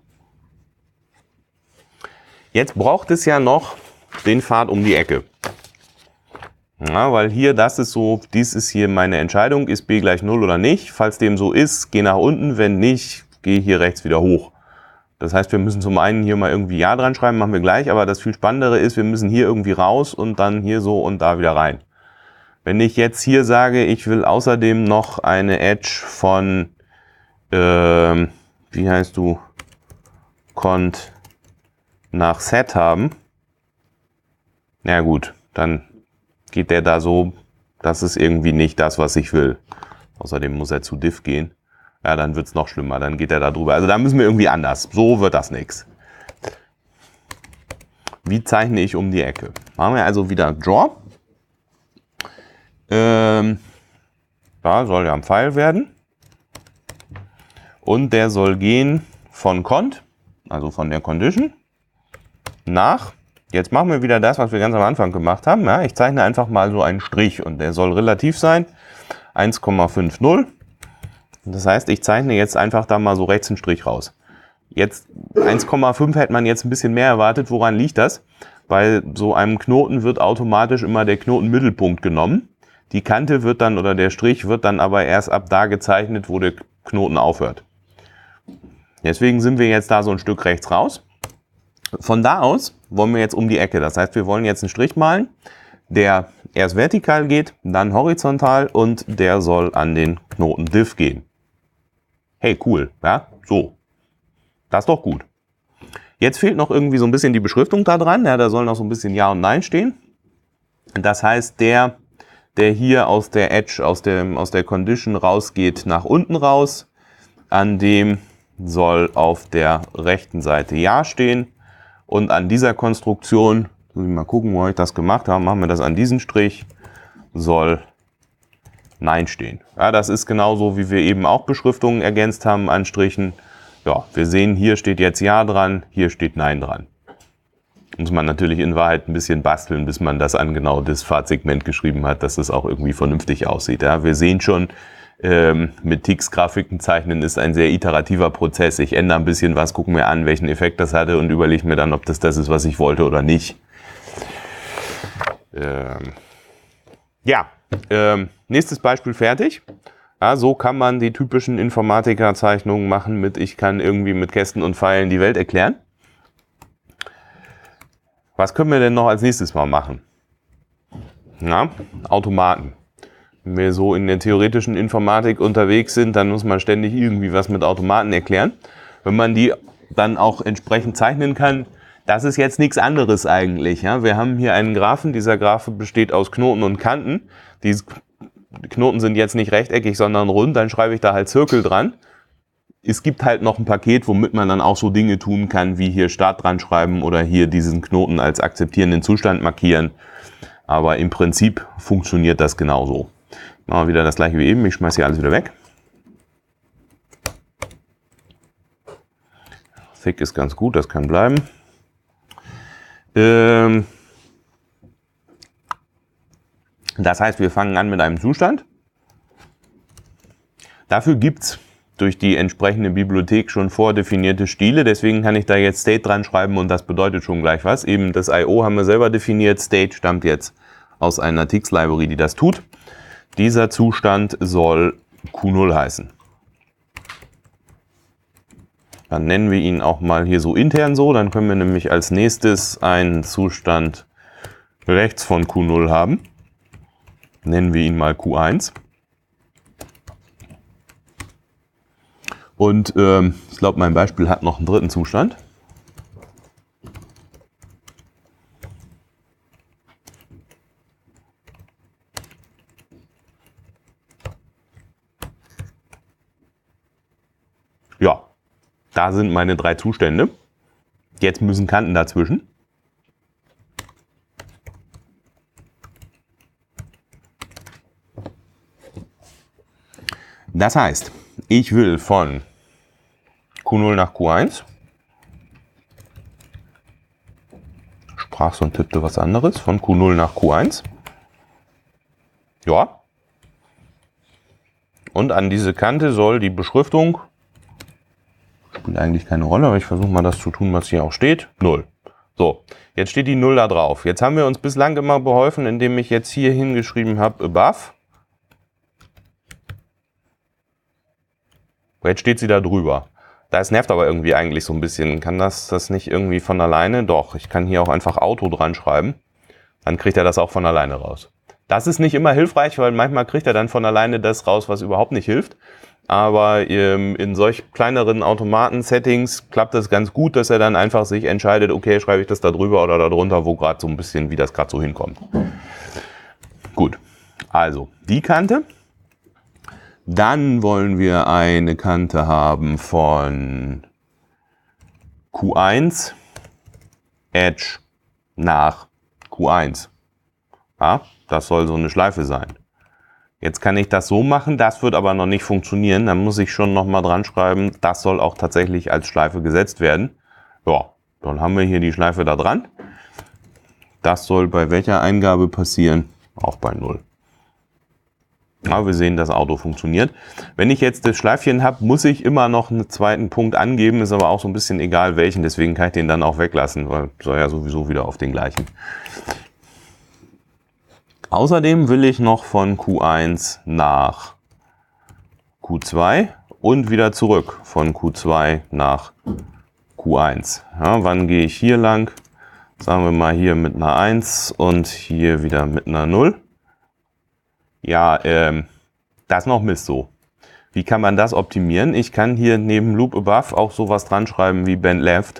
Jetzt braucht es ja noch den Pfad um die Ecke. Ja, weil hier, das ist so, dies ist hier meine Entscheidung, ist b gleich null oder nicht. Falls dem so ist, geh nach unten, wenn nicht, geh hier rechts wieder hoch. Das heißt, wir müssen zum einen hier mal irgendwie ja dran schreiben, machen wir gleich, aber das viel Spannendere ist, wir müssen hier irgendwie raus und dann hier so und da wieder rein. Wenn ich jetzt hier sage, ich will außerdem noch eine Edge von, ähm, wie heißt du, Cont nach Set haben, na gut, dann geht der da so, das ist irgendwie nicht das, was ich will. Außerdem muss er zu diff gehen. Ja, dann wird es noch schlimmer, dann geht er da drüber. Also da müssen wir irgendwie anders. So wird das nichts. Wie zeichne ich um die Ecke? Machen wir also wieder Draw. Ähm, da soll ja ein Pfeil werden. Und der soll gehen von Cont, also von der Condition, nach. Jetzt machen wir wieder das, was wir ganz am Anfang gemacht haben. Ja, ich zeichne einfach mal so einen Strich und der soll relativ sein. eins Komma fünf null. Das heißt, ich zeichne jetzt einfach da mal so rechts einen Strich raus. Jetzt eins Komma fünf hätte man jetzt ein bisschen mehr erwartet. Woran liegt das? Bei so einem Knoten wird automatisch immer der Knotenmittelpunkt genommen. Die Kante wird dann, oder der Strich wird dann aber erst ab da gezeichnet, wo der Knoten aufhört. Deswegen sind wir jetzt da so ein Stück rechts raus. Von da aus wollen wir jetzt um die Ecke. Das heißt, wir wollen jetzt einen Strich malen, der erst vertikal geht, dann horizontal und der soll an den Knoten Diff gehen. Hey, cool, ja, so. Das ist doch gut. Jetzt fehlt noch irgendwie so ein bisschen die Beschriftung da dran. Ja, da soll noch so ein bisschen Ja und Nein stehen. Das heißt, der, der hier aus der Edge, aus, dem, aus der Condition rausgeht, nach unten raus, an dem soll auf der rechten Seite Ja stehen. Und an dieser Konstruktion, muss ich mal gucken, wo ich das gemacht habe, machen wir das an diesen Strich, soll Nein stehen. Ja, das ist genauso, wie wir eben auch Beschriftungen ergänzt haben an Strichen. Ja, wir sehen, hier steht jetzt Ja dran, hier steht Nein dran. Muss man natürlich in Wahrheit ein bisschen basteln, bis man das an genau das Fahrtsegment geschrieben hat, dass es auch irgendwie vernünftig aussieht. Ja, wir sehen schon, ähm, mit Tix-Grafiken zeichnen ist ein sehr iterativer Prozess. Ich ändere ein bisschen was, gucke mir an, welchen Effekt das hatte und überlege mir dann, ob das das ist, was ich wollte oder nicht. Ähm, ja, ähm, nächstes Beispiel fertig. Ja, so kann man die typischen Informatiker-Zeichnungen machen mit, ich kann irgendwie mit Kästen und Pfeilen die Welt erklären. Was können wir denn noch als nächstes mal machen? Na, Automaten. Wenn wir so in der theoretischen Informatik unterwegs sind, dann muss man ständig irgendwie was mit Automaten erklären. Wenn man die dann auch entsprechend zeichnen kann, das ist jetzt nichts anderes eigentlich. Ja? Wir haben hier einen Graphen, dieser Graphen besteht aus Knoten und Kanten. Die Knoten sind jetzt nicht rechteckig, sondern rund, dann schreibe ich da halt Zirkel dran. Es gibt halt noch ein Paket, womit man dann auch so Dinge tun kann, wie hier Start dran schreiben oder hier diesen Knoten als akzeptierenden Zustand markieren. Aber im Prinzip funktioniert das genauso. Machen wir wieder das gleiche wie eben. Ich schmeiße hier alles wieder weg. Thick ist ganz gut, das kann bleiben. Ähm das heißt, wir fangen an mit einem Zustand. Dafür gibt es durch die entsprechende Bibliothek schon vordefinierte Stile. Deswegen kann ich da jetzt State dran schreiben und das bedeutet schon gleich was. Eben das I O haben wir selber definiert. State stammt jetzt aus einer Tix-Library, die das tut. Dieser Zustand soll Q null heißen. Dann nennen wir ihn auch mal hier so intern so. Dann können wir nämlich als nächstes einen Zustand rechts von Q null haben. Nennen wir ihn mal Q eins. Und ähm, ich glaube, mein Beispiel hat noch einen dritten Zustand. Ja, da sind meine drei Zustände. Jetzt müssen Kanten dazwischen. Das heißt, ich will von Q null nach Q eins. Sprach so und tippte was anderes. Von Q null nach Q eins. Ja. Und an diese Kante soll die Beschriftung, spielt eigentlich keine Rolle, aber ich versuche mal das zu tun, was hier auch steht, null. So, jetzt steht die null da drauf. Jetzt haben wir uns bislang immer beholfen, indem ich jetzt hier hingeschrieben habe, above. Jetzt steht sie da drüber. Das nervt aber irgendwie eigentlich so ein bisschen. Kann das das nicht irgendwie von alleine? Doch, ich kann hier auch einfach Auto dran schreiben. Dann kriegt er das auch von alleine raus. Das ist nicht immer hilfreich, weil manchmal kriegt er dann von alleine das raus, was überhaupt nicht hilft. Aber ähm, in solch kleineren Automaten-Settings klappt das ganz gut, dass er dann einfach sich entscheidet, okay, schreibe ich das da drüber oder da drunter, wo gerade so ein bisschen, wie das gerade so hinkommt. Gut, also die Kante. Dann wollen wir eine Kante haben von Q eins, Edge nach Q eins. Ja, das soll so eine Schleife sein. Jetzt kann ich das so machen, das wird aber noch nicht funktionieren. Dann muss ich schon nochmal dran schreiben, das soll auch tatsächlich als Schleife gesetzt werden. Ja, dann haben wir hier die Schleife da dran. Das soll bei welcher Eingabe passieren? Auch bei null. Ja, wir sehen, das Auto funktioniert. Wenn ich jetzt das Schleifchen habe, muss ich immer noch einen zweiten Punkt angeben. Ist aber auch so ein bisschen egal welchen, deswegen kann ich den dann auch weglassen, weil soll ja sowieso wieder auf den gleichen. Außerdem will ich noch von Q eins nach Q zwei und wieder zurück von Q zwei nach Q eins. Ja, wann gehe ich hier lang? Sagen wir mal hier mit einer eins und hier wieder mit einer null. Ja, ähm, das ist noch Mist so. Wie kann man das optimieren? Ich kann hier neben Loop Above auch sowas dran schreiben wie Bend Left.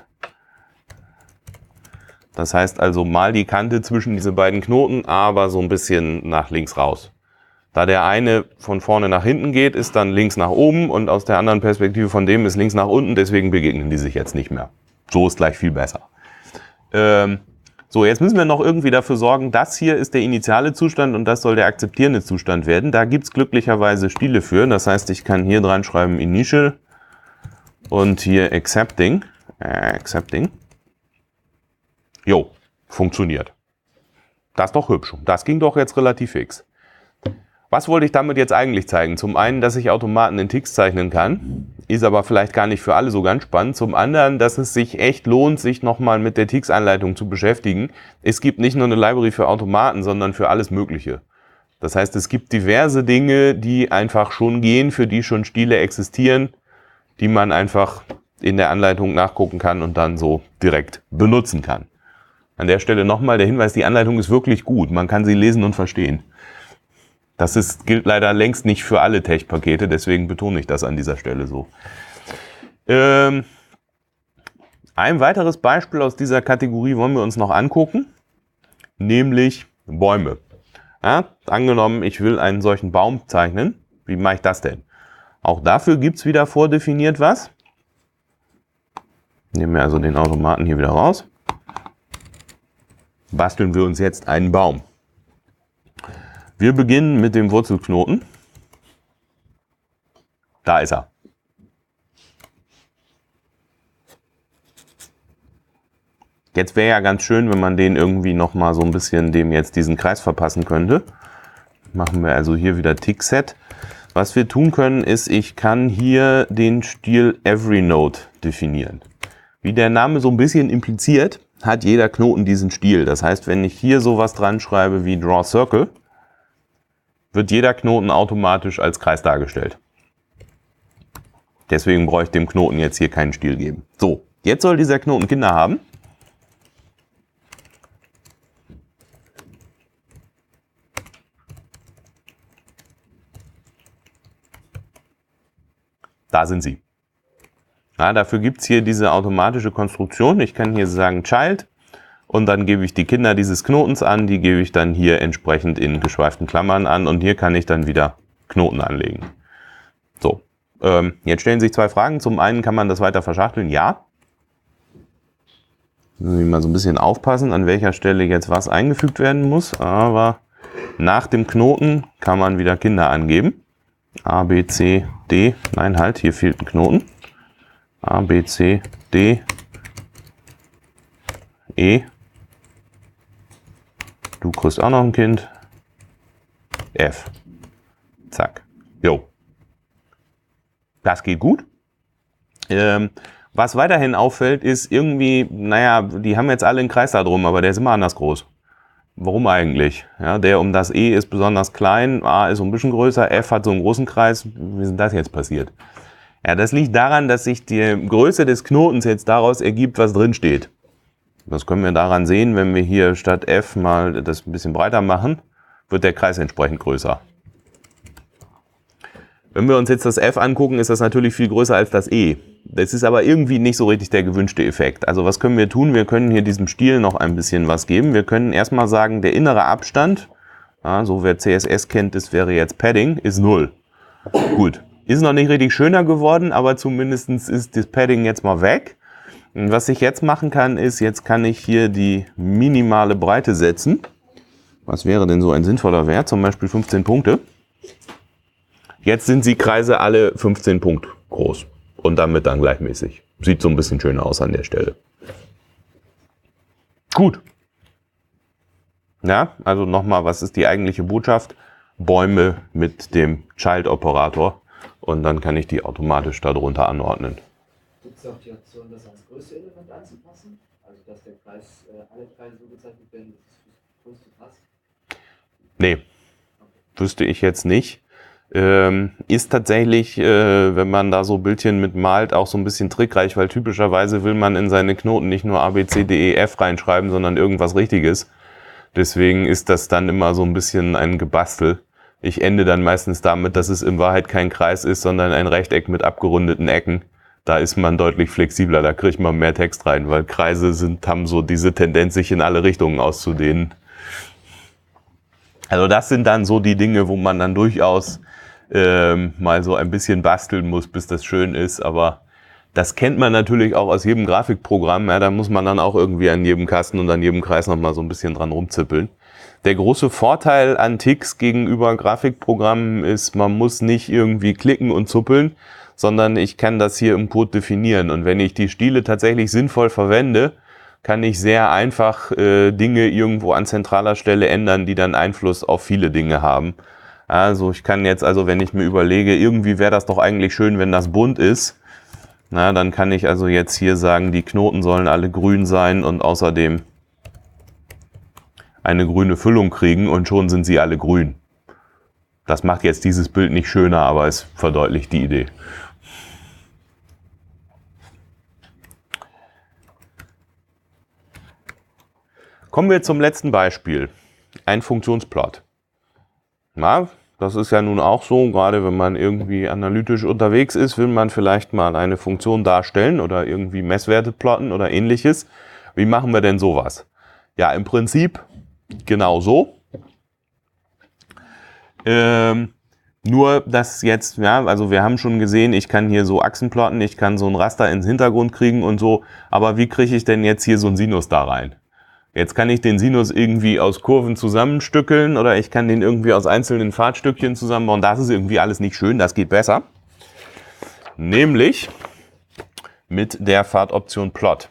Das heißt also mal die Kante zwischen diese beiden Knoten, aber so ein bisschen nach links raus. Da der eine von vorne nach hinten geht, ist dann links nach oben und aus der anderen Perspektive von dem ist links nach unten, deswegen begegnen die sich jetzt nicht mehr. So ist gleich viel besser. Ähm, so, jetzt müssen wir noch irgendwie dafür sorgen, das hier ist der initiale Zustand und das soll der akzeptierende Zustand werden. Da gibt es glücklicherweise Stile für, das heißt, ich kann hier dran schreiben Initial und hier Accepting. Äh, accepting. Jo, funktioniert. Das ist doch hübsch. Das ging doch jetzt relativ fix. Was wollte ich damit jetzt eigentlich zeigen? Zum einen, dass ich Automaten in Ticks zeichnen kann, ist aber vielleicht gar nicht für alle so ganz spannend. Zum anderen, dass es sich echt lohnt, sich nochmal mit der Ticks-Anleitung zu beschäftigen. Es gibt nicht nur eine Library für Automaten, sondern für alles Mögliche. Das heißt, es gibt diverse Dinge, die einfach schon gehen, für die schon Stile existieren, die man einfach in der Anleitung nachgucken kann und dann so direkt benutzen kann. An der Stelle nochmal der Hinweis, die Anleitung ist wirklich gut. Man kann sie lesen und verstehen. Das ist, gilt leider längst nicht für alle Tech-Pakete, deswegen betone ich das an dieser Stelle so. Ähm, ein weiteres Beispiel aus dieser Kategorie wollen wir uns noch angucken, nämlich Bäume. Ja, angenommen, ich will einen solchen Baum zeichnen. Wie mache ich das denn? Auch dafür gibt es wieder vordefiniert was. Nehmen wir also den Automaten hier wieder raus. Basteln wir uns jetzt einen Baum. Wir beginnen mit dem Wurzelknoten. Da ist er. Jetzt wäre ja ganz schön, wenn man den irgendwie noch mal so ein bisschen dem jetzt diesen Kreis verpassen könnte. Machen wir also hier wieder Tickset. Was wir tun können, ist, ich kann hier den Stil EveryNode definieren. Wie der Name so ein bisschen impliziert, hat jeder Knoten diesen Stil. Das heißt, wenn ich hier sowas dran schreibe wie Draw Circle, wird jeder Knoten automatisch als Kreis dargestellt. Deswegen brauche ich dem Knoten jetzt hier keinen Stil geben. So, jetzt soll dieser Knoten Kinder haben. Da sind sie. Ja, dafür gibt es hier diese automatische Konstruktion. Ich kann hier sagen Child und dann gebe ich die Kinder dieses Knotens an. Die gebe ich dann hier entsprechend in geschweiften Klammern an und hier kann ich dann wieder Knoten anlegen. So, ähm, jetzt stellen sich zwei Fragen. Zum einen, kann man das weiter verschachteln? Ja. Müssen wir mal so ein bisschen aufpassen, an welcher Stelle jetzt was eingefügt werden muss. Aber nach dem Knoten kann man wieder Kinder angeben. A, B, C, D. Nein, halt, hier fehlt ein Knoten. A, B, C, D, E. Du kriegst auch noch ein Kind. F. Zack. Jo. Das geht gut. Ähm, Was weiterhin auffällt, ist irgendwie, naja, die haben jetzt alle einen Kreis da drum, aber der ist immer anders groß. Warum eigentlich? Ja, der um das E ist besonders klein, A ist so ein bisschen größer, F hat so einen großen Kreis. Wie ist denn das jetzt passiert? Ja, das liegt daran, dass sich die Größe des Knotens jetzt daraus ergibt, was drin steht. Das können wir daran sehen, wenn wir hier statt F mal das ein bisschen breiter machen, wird der Kreis entsprechend größer. Wenn wir uns jetzt das F angucken, ist das natürlich viel größer als das E. Das ist aber irgendwie nicht so richtig der gewünschte Effekt. Also was können wir tun? Wir können hier diesem Stiel noch ein bisschen was geben. Wir können erstmal sagen, der innere Abstand, ja, so wer C S S kennt, das wäre jetzt Padding, ist null. Gut, ist noch nicht richtig schöner geworden, aber zumindest ist das Padding jetzt mal weg. Und was ich jetzt machen kann, ist, jetzt kann ich hier die minimale Breite setzen. Was wäre denn so ein sinnvoller Wert? Zum Beispiel fünfzehn Punkte. Jetzt sind die Kreise alle fünfzehn Punkt groß und damit dann gleichmäßig. Sieht so ein bisschen schöner aus an der Stelle. Gut. Ja, also nochmal, was ist die eigentliche Botschaft? Bäume mit dem Child-Operator und dann kann ich die automatisch darunter anordnen. Gibt es auch die Option, das ans größte Element anzupassen? Also dass der Kreis, äh, alle Kreise so bezeichnet werden, dass es das größte passt? Nee, okay. Wüsste ich jetzt nicht. Ähm, ist tatsächlich, äh, wenn man da so Bildchen mit malt, auch so ein bisschen trickreich, weil typischerweise will man in seine Knoten nicht nur A, B, C, D, E, F reinschreiben, sondern irgendwas Richtiges. Deswegen ist das dann immer so ein bisschen ein Gebastel. Ich ende dann meistens damit, dass es in Wahrheit kein Kreis ist, sondern ein Rechteck mit abgerundeten Ecken. Da ist man deutlich flexibler, da kriegt man mehr Text rein, weil Kreise sind, haben so diese Tendenz, sich in alle Richtungen auszudehnen. Also das sind dann so die Dinge, wo man dann durchaus ähm, mal so ein bisschen basteln muss, bis das schön ist. Aber das kennt man natürlich auch aus jedem Grafikprogramm. Ja, da muss man dann auch irgendwie an jedem Kasten und an jedem Kreis nochmal so ein bisschen dran rumzippeln. Der große Vorteil an Ticks gegenüber Grafikprogrammen ist, man muss nicht irgendwie klicken und zuppeln, sondern ich kann das hier im Code definieren. Und wenn ich die Stile tatsächlich sinnvoll verwende, kann ich sehr einfach äh, Dinge irgendwo an zentraler Stelle ändern, die dann Einfluss auf viele Dinge haben. Also ich kann jetzt, also wenn ich mir überlege, irgendwie wäre das doch eigentlich schön, wenn das bunt ist, na, dann kann ich also jetzt hier sagen, die Knoten sollen alle grün sein und außerdem eine grüne Füllung kriegen und schon sind sie alle grün. Das macht jetzt dieses Bild nicht schöner, aber es verdeutlicht die Idee. Kommen wir zum letzten Beispiel. Ein Funktionsplot. Na, das ist ja nun auch so, gerade wenn man irgendwie analytisch unterwegs ist, will man vielleicht mal eine Funktion darstellen oder irgendwie Messwerte plotten oder ähnliches. Wie machen wir denn sowas? Ja, im Prinzip genau so. Ähm, nur, dass jetzt, ja, also wir haben schon gesehen, ich kann hier so Achsen plotten, ich kann so ein Raster ins Hintergrund kriegen und so, aber wie kriege ich denn jetzt hier so einen Sinus da rein? Jetzt kann ich den Sinus irgendwie aus Kurven zusammenstückeln oder ich kann den irgendwie aus einzelnen Pfadstückchen zusammenbauen. Das ist irgendwie alles nicht schön, das geht besser. Nämlich mit der Pfadoption Plot.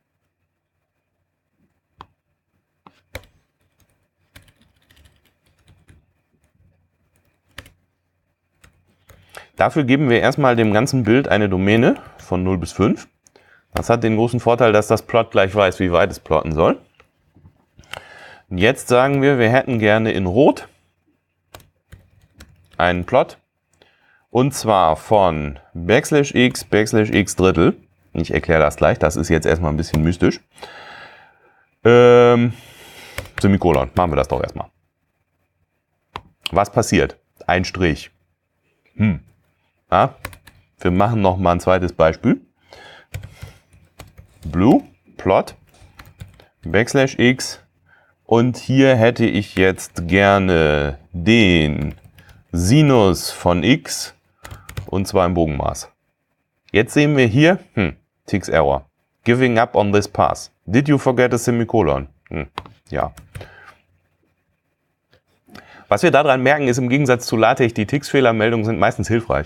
Dafür geben wir erstmal dem ganzen Bild eine Domäne von null bis fünf. Das hat den großen Vorteil, dass das Plot gleich weiß, wie weit es plotten soll. Und jetzt sagen wir, wir hätten gerne in Rot einen Plot. Und zwar von Backslash x, Backslash x Drittel. Ich erkläre das gleich, das ist jetzt erstmal ein bisschen mystisch. Ähm, Semikolon, machen wir das doch erstmal. Was passiert? Ein Strich. Hm. Ja, wir machen noch mal ein zweites Beispiel. Blue, Plot, Backslash x. Und hier hätte ich jetzt gerne den Sinus von x und zwar im Bogenmaß. Jetzt sehen wir hier, hm, Ticks Error. Giving up on this pass. Did you forget a semicolon? Hm, ja. Was wir daran merken, ist im Gegensatz zu LaTeX, die Ticks-Fehlermeldungen sind meistens hilfreich.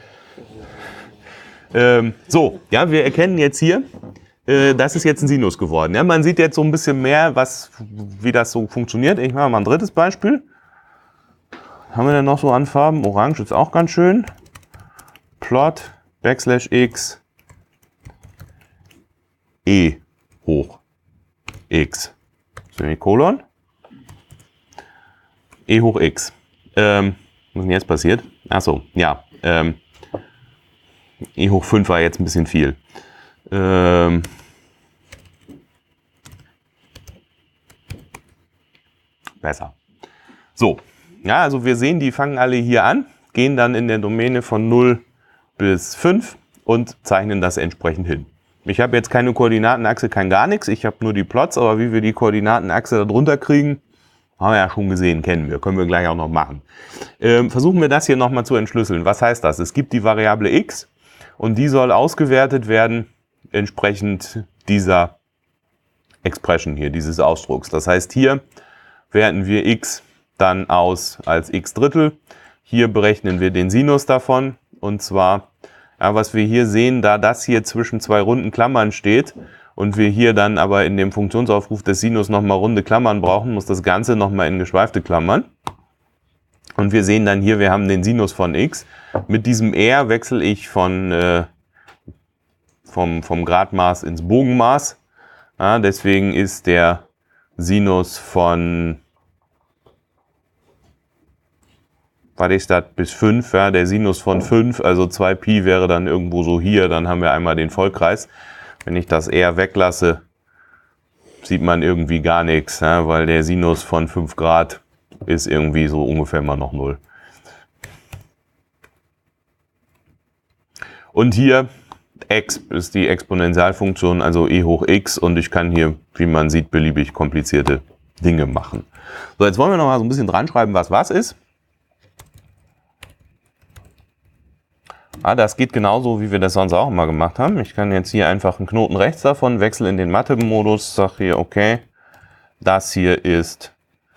Ähm, so, ja, wir erkennen jetzt hier, äh, das ist jetzt ein Sinus geworden. Ja, man sieht jetzt so ein bisschen mehr, was, wie das so funktioniert. Ich mache mal ein drittes Beispiel. Was haben wir denn noch so an Farben? Orange ist auch ganz schön. Plot, Backslash x, e hoch x Semikolon e hoch x. Ähm, was ist denn jetzt passiert? Achso, ja. Ähm, e hoch fünf war jetzt ein bisschen viel. Ähm, besser. So, ja, also wir sehen, die fangen alle hier an, gehen dann in der Domäne von null bis fünf und zeichnen das entsprechend hin. Ich habe jetzt keine Koordinatenachse, kein gar nichts. Ich habe nur die Plots, aber wie wir die Koordinatenachse darunter kriegen, haben wir ja schon gesehen, kennen wir, können wir gleich auch noch machen. Ähm, versuchen wir das hier nochmal zu entschlüsseln. Was heißt das? Es gibt die Variable x und die soll ausgewertet werden entsprechend dieser Expression hier, dieses Ausdrucks. Das heißt, hier werten wir x dann aus als x Drittel. Hier berechnen wir den Sinus davon und zwar, ja, was wir hier sehen, da das hier zwischen zwei runden Klammern steht und wir hier dann aber in dem Funktionsaufruf des Sinus nochmal runde Klammern brauchen, muss das Ganze nochmal in geschweifte Klammern. Und wir sehen dann hier, wir haben den Sinus von x. Mit diesem R wechsle ich von, äh, vom, vom Gradmaß ins Bogenmaß. Ja, deswegen ist der Sinus von, was ist das, bis fünf, ja, der Sinus von fünf, also zwei Pi wäre dann irgendwo so hier, dann haben wir einmal den Vollkreis. Wenn ich das R weglasse, sieht man irgendwie gar nichts, ja, weil der Sinus von fünf Grad ist irgendwie so ungefähr mal noch null. Und hier x ist die Exponentialfunktion, also e hoch x, und ich kann hier, wie man sieht, beliebig komplizierte Dinge machen. So, jetzt wollen wir noch mal so ein bisschen dran schreiben, was was ist. Ah, das geht genauso, wie wir das sonst auch immer gemacht haben. Ich kann jetzt hier einfach einen Knoten rechts davon, wechsle in den Mathe-Modus, sage hier, okay, das hier ist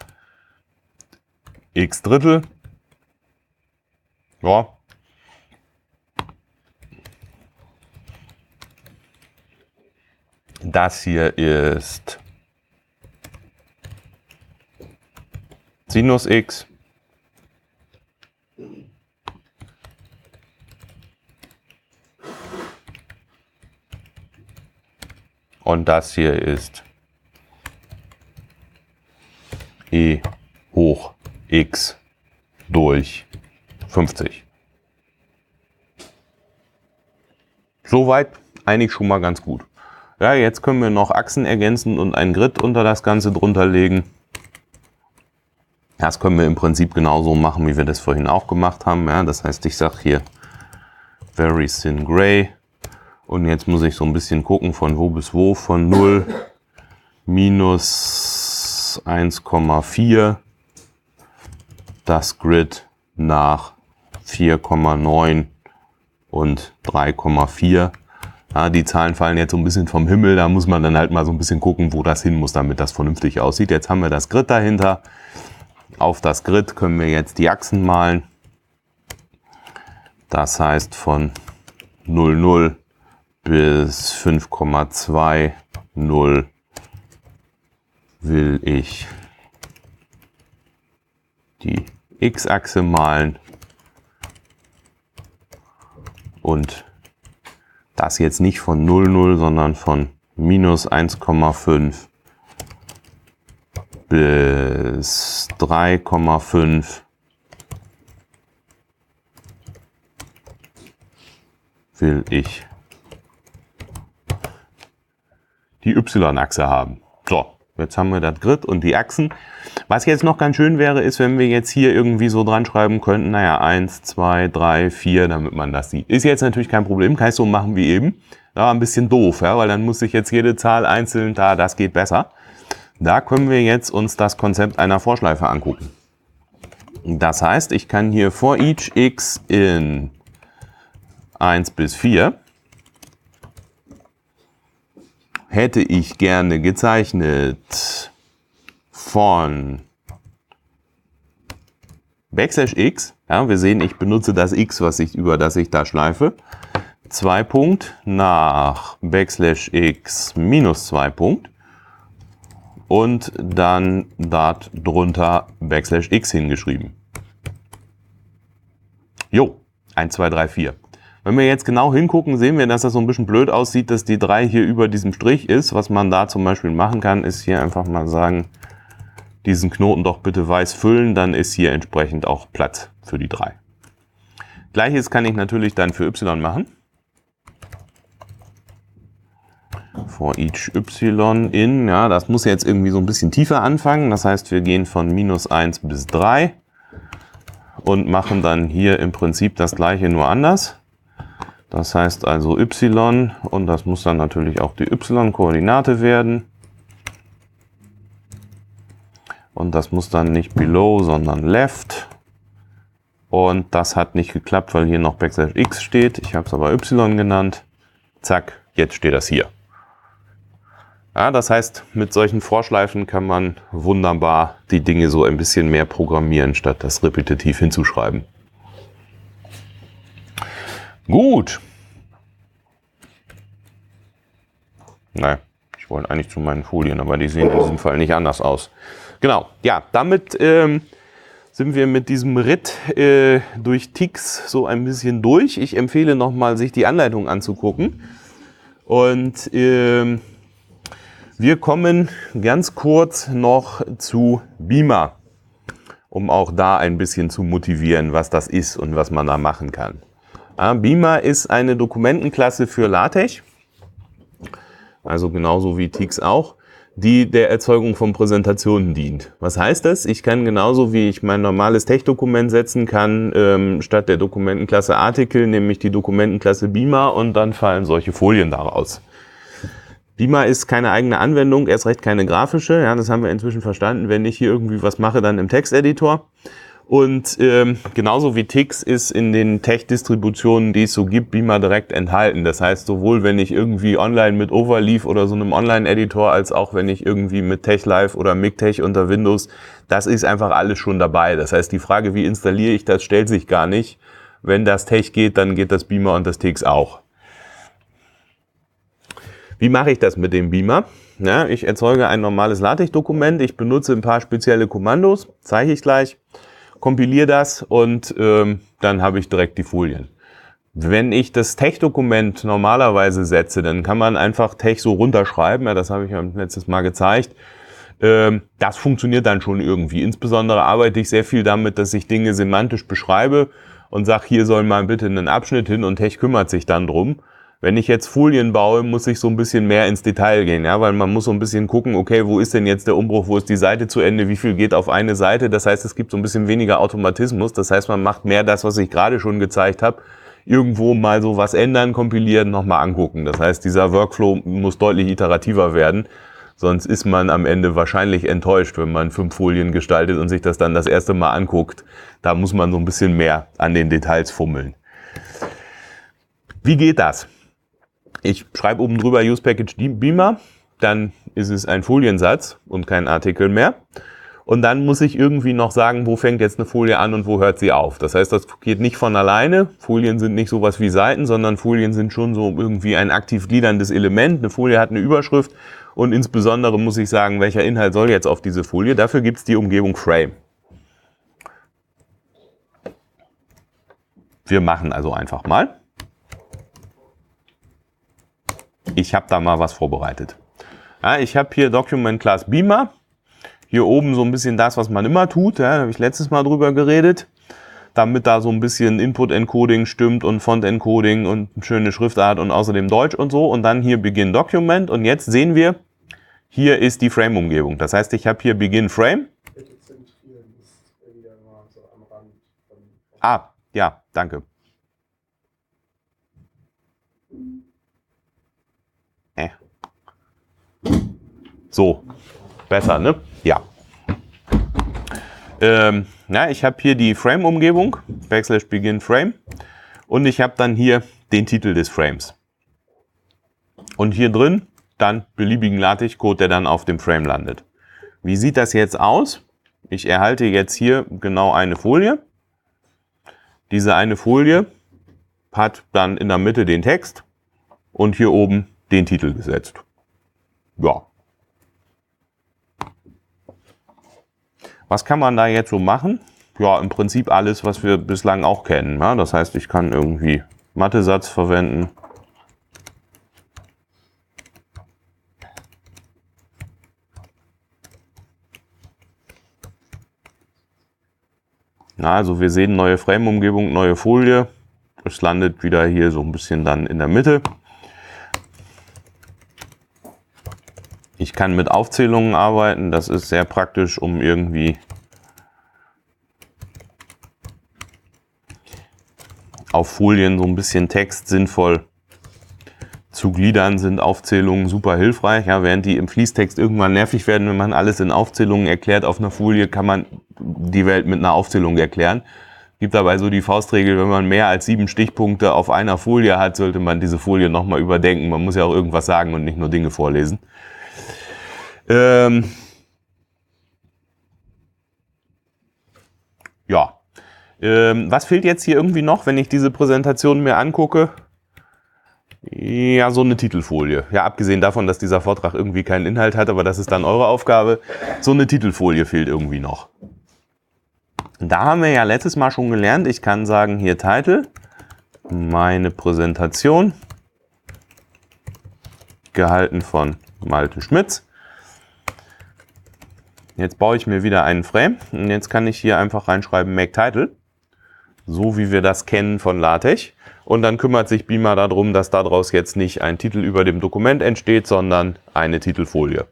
x Drittel. Ja. Das hier ist Sinus x. Und das hier ist e hoch x durch fünfzig. Soweit eigentlich schon mal ganz gut. Ja, jetzt können wir noch Achsen ergänzen und ein Grid unter das Ganze drunter legen. Das können wir im Prinzip genauso machen, wie wir das vorhin auch gemacht haben. Ja, das heißt, ich sage hier very thin gray. Und jetzt muss ich so ein bisschen gucken, von wo bis wo, von null minus eins Komma vier, das Grid nach vier Komma neun und drei Komma vier. Ja, die Zahlen fallen jetzt so ein bisschen vom Himmel, da muss man dann halt mal so ein bisschen gucken, wo das hin muss, damit das vernünftig aussieht. Jetzt haben wir das Grid dahinter. Auf das Grid können wir jetzt die Achsen malen. Das heißt, von null Komma null bis fünf Komma zwei null will ich die x-Achse malen und das jetzt nicht von null Komma null, sondern von minus eins Komma fünf bis drei Komma fünf will ich die y-Achse haben. So, jetzt haben wir das Grid und die Achsen. Was jetzt noch ganz schön wäre, ist, wenn wir jetzt hier irgendwie so dran schreiben könnten, naja, eins, zwei, drei, vier, damit man das sieht. Ist jetzt natürlich kein Problem, kann ich so machen wie eben. Aber ein bisschen doof, ja, weil dann muss ich jetzt jede Zahl einzeln, da, das geht besser. Da können wir jetzt uns das Konzept einer Vorschleife angucken. Das heißt, ich kann hier for each x in eins bis vier hätte ich gerne gezeichnet von Backslash x. Ja, wir sehen, ich benutze das x, was ich, über das ich da schleife. zwei Punkt nach Backslash x minus zwei Punkt. Und dann dort drunter Backslash x hingeschrieben. Jo, eins, zwei, drei, vier. Wenn wir jetzt genau hingucken, sehen wir, dass das so ein bisschen blöd aussieht, dass die drei hier über diesem Strich ist. Was man da zum Beispiel machen kann, ist hier einfach mal sagen, diesen Knoten doch bitte weiß füllen, dann ist hier entsprechend auch Platz für die drei. Gleiches kann ich natürlich dann für y machen. For each y in, ja, das muss jetzt irgendwie so ein bisschen tiefer anfangen. Das heißt, wir gehen von minus eins bis drei und machen dann hier im Prinzip das gleiche, nur anders. Das heißt also y, und das muss dann natürlich auch die y-Koordinate werden. Und das muss dann nicht below, sondern left. Und das hat nicht geklappt, weil hier noch Backslash x steht. Ich habe es aber y genannt. Zack, jetzt steht das hier. Ja, das heißt, mit solchen Vorschleifen kann man wunderbar die Dinge so ein bisschen mehr programmieren, statt das repetitiv hinzuschreiben. Gut. Nein, ich wollte eigentlich zu meinen Folien, aber die sehen in diesem Fall nicht anders aus. Genau, ja, damit ähm, sind wir mit diesem Ritt äh, durch Ticks so ein bisschen durch. Ich empfehle nochmal, sich die Anleitung anzugucken. Und ähm, wir kommen ganz kurz noch zu Beamer, um auch da ein bisschen zu motivieren, was das ist und was man da machen kann. Ja, Beamer ist eine Dokumentenklasse für LaTeX, also genauso wie Ticks auch, die der Erzeugung von Präsentationen dient. Was heißt das? Ich kann genauso wie ich mein normales Tech-Dokument setzen kann, ähm, statt der Dokumentenklasse Artikel, nämlich die Dokumentenklasse Beamer, und dann fallen solche Folien daraus. Beamer ist keine eigene Anwendung, erst recht keine grafische. Ja, das haben wir inzwischen verstanden. Wenn ich hier irgendwie was mache, dann im Texteditor. Und ähm, genauso wie Ticks ist in den Tech-Distributionen, die es so gibt, Beamer direkt enthalten. Das heißt, sowohl wenn ich irgendwie online mit Overleaf oder so einem Online-Editor, als auch wenn ich irgendwie mit TechLive oder MikTech unter Windows, das ist einfach alles schon dabei. Das heißt, die Frage, wie installiere ich das, stellt sich gar nicht. Wenn das Tech geht, dann geht das Beamer und das Ticks auch. Wie mache ich das mit dem Beamer? Ja, ich erzeuge ein normales LaTeX-Dokument, ich benutze ein paar spezielle Kommandos, zeige ich gleich, kompiliere das und ähm, dann habe ich direkt die Folien. Wenn ich das Tech-Dokument normalerweise setze, dann kann man einfach Tech so runterschreiben, ja, das habe ich ja letztes Mal gezeigt. Ähm, das funktioniert dann schon irgendwie. Insbesondere arbeite ich sehr viel damit, dass ich Dinge semantisch beschreibe und sage, hier soll mal bitte ein Abschnitt hin und Tech kümmert sich dann drum. Wenn ich jetzt Folien baue, muss ich so ein bisschen mehr ins Detail gehen, ja, weil man muss so ein bisschen gucken, okay, wo ist denn jetzt der Umbruch, wo ist die Seite zu Ende, wie viel geht auf eine Seite, das heißt, es gibt so ein bisschen weniger Automatismus, das heißt, man macht mehr das, was ich gerade schon gezeigt habe, irgendwo mal so was ändern, kompilieren, nochmal angucken. Das heißt, dieser Workflow muss deutlich iterativer werden, sonst ist man am Ende wahrscheinlich enttäuscht, wenn man fünf Folien gestaltet und sich das dann das erste Mal anguckt. Da muss man so ein bisschen mehr an den Details fummeln. Wie geht das? Ich schreibe oben drüber Use Package Beamer, dann ist es ein Foliensatz und kein Artikel mehr. Und dann muss ich irgendwie noch sagen, wo fängt jetzt eine Folie an und wo hört sie auf. Das heißt, das geht nicht von alleine. Folien sind nicht sowas wie Seiten, sondern Folien sind schon so irgendwie ein aktiv gliederndes Element. Eine Folie hat eine Überschrift und insbesondere muss ich sagen, welcher Inhalt soll jetzt auf diese Folie. Dafür gibt es die Umgebung Frame. Wir machen also einfach mal. Ich habe da mal was vorbereitet. Ja, ich habe hier Document Class Beamer. Hier oben so ein bisschen das, was man immer tut. Ja, da habe ich letztes Mal drüber geredet. Damit da so ein bisschen Input-Encoding stimmt und Font-Encoding und eine schöne Schriftart und außerdem Deutsch und so. Und dann hier Begin Document. Und jetzt sehen wir, hier ist die Frame-Umgebung. Das heißt, ich habe hier Begin Frame. Ah, ja, danke. Äh. So, besser, ne? Ja. Ähm, na, ich habe hier die Frame-Umgebung, Backslash Begin Frame, und ich habe dann hier den Titel des Frames. Und hier drin dann beliebigen LaTeX-Code, der dann auf dem Frame landet. Wie sieht das jetzt aus? Ich erhalte jetzt hier genau eine Folie. Diese eine Folie hat dann in der Mitte den Text und hier oben den Titel gesetzt. Ja. Was kann man da jetzt so machen? Ja, im Prinzip alles, was wir bislang auch kennen. Ja, das heißt, ich kann irgendwie Mathesatz verwenden. Ja, also wir sehen neue Frame-Umgebung, neue Folie. Es landet wieder hier so ein bisschen dann in der Mitte. Ich kann mit Aufzählungen arbeiten. Das ist sehr praktisch, um irgendwie auf Folien so ein bisschen Text sinnvoll zu gliedern, sind Aufzählungen super hilfreich. Ja, während die im Fließtext irgendwann nervig werden, wenn man alles in Aufzählungen erklärt, auf einer Folie kann man die Welt mit einer Aufzählung erklären. Gibt dabei so die Faustregel, wenn man mehr als sieben Stichpunkte auf einer Folie hat, sollte man diese Folie nochmal überdenken. Man muss ja auch irgendwas sagen und nicht nur Dinge vorlesen. Ähm ja. Ähm, was fehlt jetzt hier irgendwie noch, wenn ich diese Präsentation mir angucke? Ja, so eine Titelfolie. Ja, abgesehen davon, dass dieser Vortrag irgendwie keinen Inhalt hat, aber das ist dann eure Aufgabe. So eine Titelfolie fehlt irgendwie noch. Da haben wir ja letztes Mal schon gelernt, ich kann sagen, hier Titel, meine Präsentation, gehalten von Malte Schmitz. Jetzt baue ich mir wieder einen Frame und jetzt kann ich hier einfach reinschreiben Make Title, so wie wir das kennen von LaTeX. Und dann kümmert sich Beamer darum, dass daraus jetzt nicht ein Titel über dem Dokument entsteht, sondern eine Titelfolie.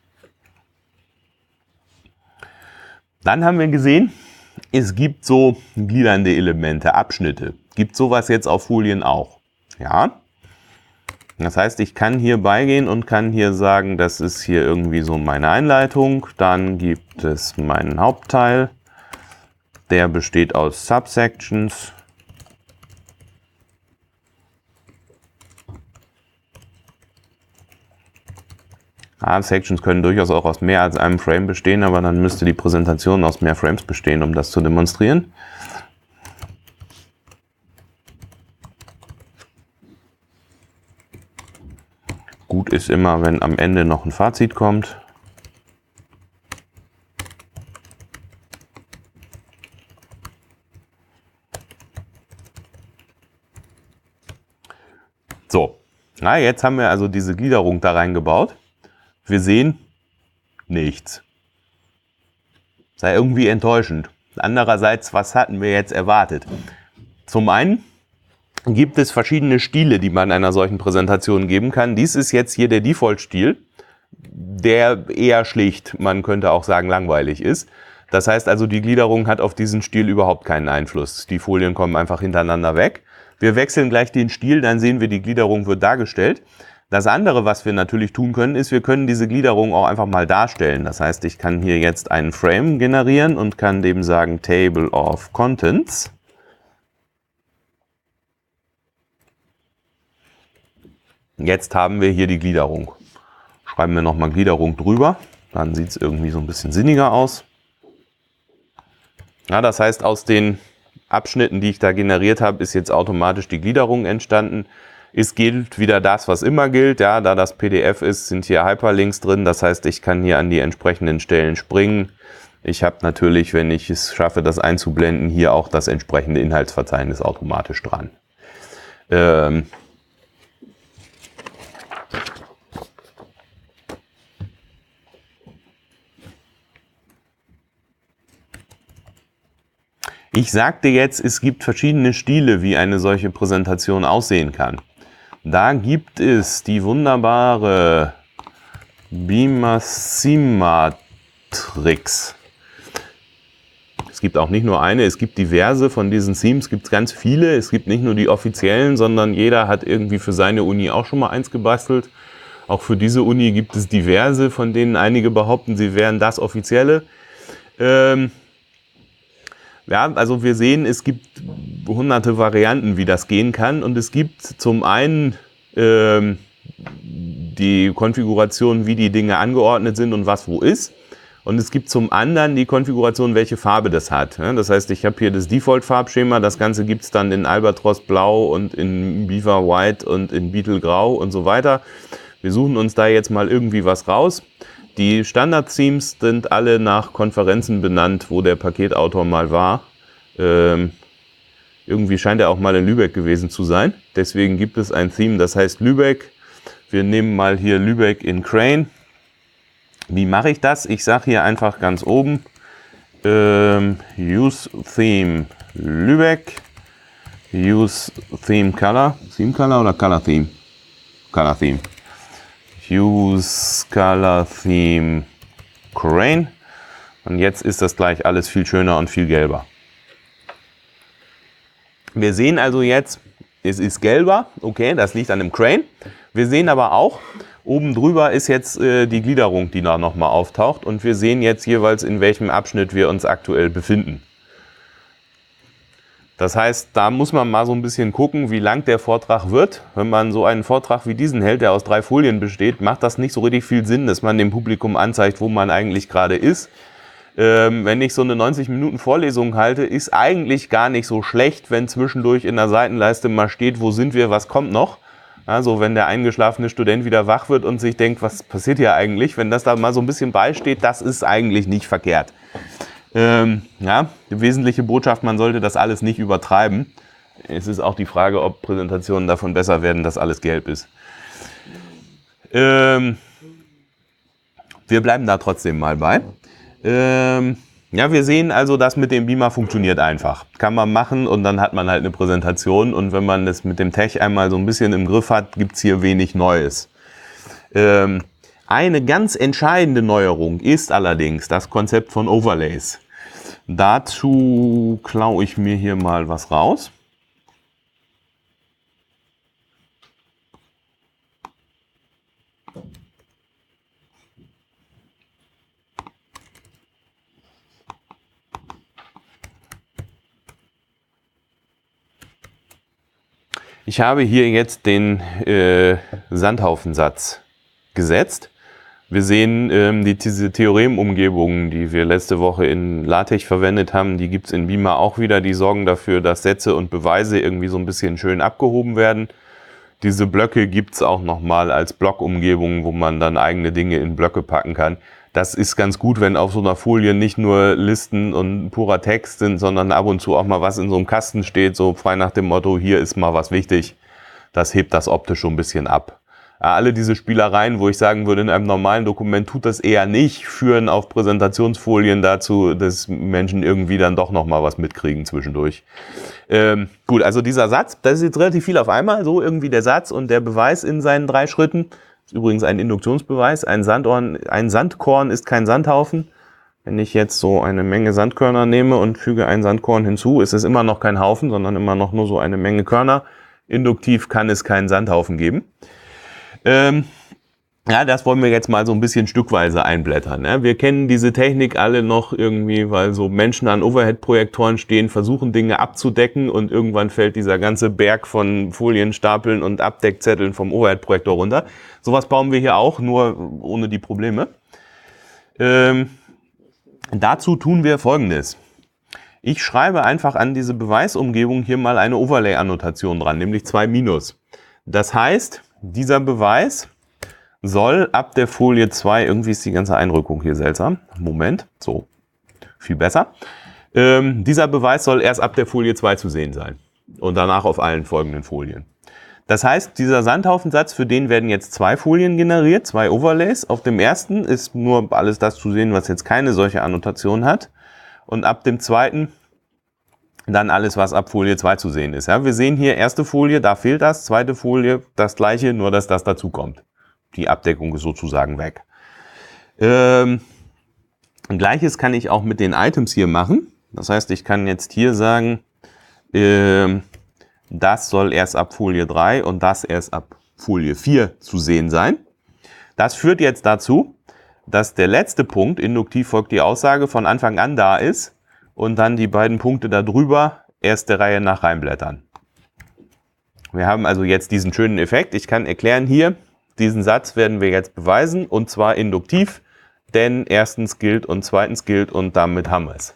Dann haben wir gesehen, es gibt so gliedernde Elemente, Abschnitte. Gibt sowas jetzt auf Folien auch? Ja. Das heißt, ich kann hier beigehen und kann hier sagen, das ist hier irgendwie so meine Einleitung. Dann gibt es meinen Hauptteil. Der besteht aus Subsections. Ah, Sections können durchaus auch aus mehr als einem Frame bestehen, aber dann müsste die Präsentation aus mehr Frames bestehen, um das zu demonstrieren. Gut ist immer, wenn am Ende noch ein Fazit kommt. So, na, jetzt haben wir also diese Gliederung da reingebaut. Wir sehen nichts. Sei irgendwie enttäuschend. Andererseits, was hatten wir jetzt erwartet? Zum einen gibt es verschiedene Stile, die man einer solchen Präsentation geben kann. Dies ist jetzt hier der Default-Stil, der eher schlicht, man könnte auch sagen langweilig ist. Das heißt also, die Gliederung hat auf diesen Stil überhaupt keinen Einfluss. Die Folien kommen einfach hintereinander weg. Wir wechseln gleich den Stil, dann sehen wir, die Gliederung wird dargestellt. Das andere, was wir natürlich tun können, ist, wir können diese Gliederung auch einfach mal darstellen. Das heißt, ich kann hier jetzt einen Frame generieren und kann dem sagen Table of Contents. Jetzt haben wir hier die Gliederung. Schreiben wir nochmal Gliederung drüber, dann sieht es irgendwie so ein bisschen sinniger aus. Ja, das heißt, aus den Abschnitten, die ich da generiert habe, ist jetzt automatisch die Gliederung entstanden. Es gilt wieder das, was immer gilt. Ja, da das P D F ist, sind hier Hyperlinks drin. Das heißt, ich kann hier an die entsprechenden Stellen springen. Ich habe natürlich, wenn ich es schaffe, das einzublenden, hier auch das entsprechende Inhaltsverzeichnis automatisch dran. Ähm Ich sagte jetzt, es gibt verschiedene Stile, wie eine solche Präsentation aussehen kann. Da gibt es die wunderbare Beamer Thematrix. Es gibt auch nicht nur eine, es gibt diverse von diesen Themes, gibt es ganz viele. Es gibt nicht nur die offiziellen, sondern jeder hat irgendwie für seine Uni auch schon mal eins gebastelt. Auch für diese Uni gibt es diverse, von denen einige behaupten, sie wären das Offizielle. Ähm Ja, also wir sehen, es gibt hunderte Varianten, wie das gehen kann. Und es gibt zum einen ähm, die Konfiguration, wie die Dinge angeordnet sind und was wo ist. Und es gibt zum anderen die Konfiguration, welche Farbe das hat. Das heißt, ich habe hier das Default-Farbschema. Das Ganze gibt es dann in Albatros Blau und in Beaver White und in Beetle Grau und so weiter. Wir suchen uns da jetzt mal irgendwie was raus. Die Standard-Themes sind alle nach Konferenzen benannt, wo der Paketautor mal war. Ähm, Irgendwie scheint er auch mal in Lübeck gewesen zu sein. Deswegen gibt es ein Theme, das heißt Lübeck. Wir nehmen mal hier Lübeck in Crane. Wie mache ich das? Ich sage hier einfach ganz oben, ähm, Use Theme Lübeck, Use Theme Color, Theme Color oder Color Theme? Color Theme. Use Color Theme Crane. Und jetzt ist das gleich alles viel schöner und viel gelber. Wir sehen also jetzt, es ist gelber, okay, das liegt an dem Crane. Wir sehen aber auch, oben drüber ist jetzt äh, die Gliederung, die da nochmal auftaucht. Und wir sehen jetzt jeweils, in welchem Abschnitt wir uns aktuell befinden. Das heißt, da muss man mal so ein bisschen gucken, wie lang der Vortrag wird. Wenn man so einen Vortrag wie diesen hält, der aus drei Folien besteht, macht das nicht so richtig viel Sinn, dass man dem Publikum anzeigt, wo man eigentlich gerade ist. Ähm, wenn ich so eine neunzig Minuten Vorlesung halte, ist eigentlich gar nicht so schlecht, wenn zwischendurch in der Seitenleiste mal steht, wo sind wir, was kommt noch. Also wenn der eingeschlafene Student wieder wach wird und sich denkt, was passiert hier eigentlich, wenn das da mal so ein bisschen beisteht, das ist eigentlich nicht verkehrt. Ähm, ja, die wesentliche Botschaft, man sollte das alles nicht übertreiben. Es ist auch die Frage, ob Präsentationen davon besser werden, dass alles gelb ist. Ähm, wir bleiben da trotzdem mal bei. Ähm, ja, wir sehen also, das mit dem Beamer funktioniert einfach. Kann man machen und dann hat man halt eine Präsentation. Und wenn man das mit dem Tech einmal so ein bisschen im Griff hat, gibt es hier wenig Neues. Ähm, eine ganz entscheidende Neuerung ist allerdings das Konzept von Overlays. Dazu klaue ich mir hier mal was raus. Ich habe hier jetzt den äh, Sandhaufensatz gesetzt. Wir sehen ähm, die, diese Theoremumgebungen, die wir letzte Woche in LaTeX verwendet haben, die gibt es in Beamer auch wieder. Die sorgen dafür, dass Sätze und Beweise irgendwie so ein bisschen schön abgehoben werden. Diese Blöcke gibt es auch nochmal als Blockumgebungen, wo man dann eigene Dinge in Blöcke packen kann. Das ist ganz gut, wenn auf so einer Folie nicht nur Listen und purer Text sind, sondern ab und zu auch mal was in so einem Kasten steht, so frei nach dem Motto, hier ist mal was wichtig. Das hebt das optisch schon ein bisschen ab. Ja, alle diese Spielereien, wo ich sagen würde, in einem normalen Dokument tut das eher nicht, führen auf Präsentationsfolien dazu, dass Menschen irgendwie dann doch nochmal was mitkriegen zwischendurch. Ähm, gut, also dieser Satz, das ist jetzt relativ viel auf einmal, so irgendwie der Satz und der Beweis in seinen drei Schritten. Das ist übrigens ein Induktionsbeweis. Ein Sandorn, ein Sandkorn ist kein Sandhaufen. Wenn ich jetzt so eine Menge Sandkörner nehme und füge ein Sandkorn hinzu, ist es immer noch kein Haufen, sondern immer noch nur so eine Menge Körner. Induktiv kann es keinen Sandhaufen geben. Ähm, ja, das wollen wir jetzt mal so ein bisschen stückweise einblättern. Ne? Wir kennen diese Technik alle noch irgendwie, weil so Menschen an Overhead-Projektoren stehen, versuchen Dinge abzudecken und irgendwann fällt dieser ganze Berg von Folienstapeln und Abdeckzetteln vom Overhead-Projektor runter. Sowas bauen wir hier auch, nur ohne die Probleme. Ähm, dazu tun wir Folgendes. Ich schreibe einfach an diese Beweisumgebung hier mal eine Overlay-Annotation dran, nämlich zwei Minus. Das heißt, dieser Beweis soll ab der Folie zwei, irgendwie ist die ganze Einrückung hier seltsam, Moment, so, viel besser. Ähm, dieser Beweis soll erst ab der Folie zwei zu sehen sein und danach auf allen folgenden Folien. Das heißt, dieser Sandhaufensatz, für den werden jetzt zwei Folien generiert, zwei Overlays. Auf dem ersten ist nur alles das zu sehen, was jetzt keine solche Annotation hat. Und ab dem zweiten dann alles, was ab Folie zwei zu sehen ist. Ja, wir sehen hier erste Folie, da fehlt das, zweite Folie, das gleiche, nur dass das dazu kommt. Die Abdeckung ist sozusagen weg. Ähm, Gleiches kann ich auch mit den Items hier machen. Das heißt, ich kann jetzt hier sagen, ähm, das soll erst ab Folie drei und das erst ab Folie vier zu sehen sein. Das führt jetzt dazu, dass der letzte Punkt, induktiv folgt die Aussage, von Anfang an da ist und dann die beiden Punkte darüber erst der Reihe nach reinblättern. Wir haben also jetzt diesen schönen Effekt. Ich kann erklären hier, diesen Satz werden wir jetzt beweisen und zwar induktiv, denn erstens gilt und zweitens gilt und damit haben wir es.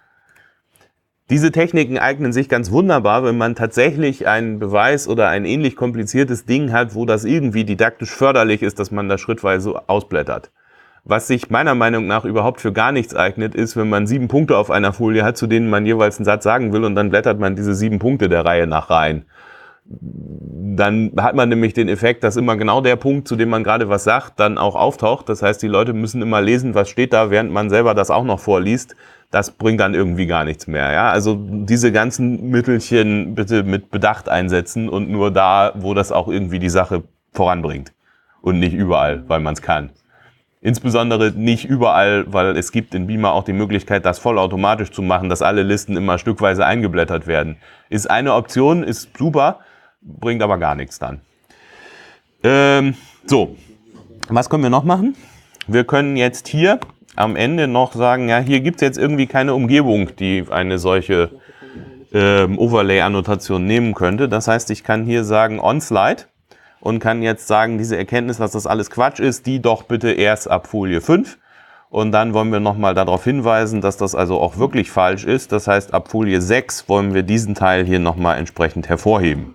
Diese Techniken eignen sich ganz wunderbar, wenn man tatsächlich einen Beweis oder ein ähnlich kompliziertes Ding hat, wo das irgendwie didaktisch förderlich ist, dass man das schrittweise ausblättert. Was sich meiner Meinung nach überhaupt für gar nichts eignet, ist, wenn man sieben Punkte auf einer Folie hat, zu denen man jeweils einen Satz sagen will und dann blättert man diese sieben Punkte der Reihe nach rein. Dann hat man nämlich den Effekt, dass immer genau der Punkt, zu dem man gerade was sagt, dann auch auftaucht. Das heißt, die Leute müssen immer lesen, was steht da, während man selber das auch noch vorliest. Das bringt dann irgendwie gar nichts mehr. Ja? Also diese ganzen Mittelchen bitte mit Bedacht einsetzen und nur da, wo das auch irgendwie die Sache voranbringt. Und nicht überall, weil man es kann. Insbesondere nicht überall, weil es gibt in Beamer auch die Möglichkeit, das vollautomatisch zu machen, dass alle Listen immer stückweise eingeblättert werden. Ist eine Option, ist super, bringt aber gar nichts dann. Ähm, so, was können wir noch machen? Wir können jetzt hier am Ende noch sagen, ja, hier gibt es jetzt irgendwie keine Umgebung, die eine solche ähm, Overlay-Annotation nehmen könnte. Das heißt, ich kann hier sagen onSlide und kann jetzt sagen, diese Erkenntnis, dass das alles Quatsch ist, die doch bitte erst ab Folie fünf. Und dann wollen wir nochmal darauf hinweisen, dass das also auch wirklich falsch ist. Das heißt, ab Folie sechs wollen wir diesen Teil hier nochmal entsprechend hervorheben.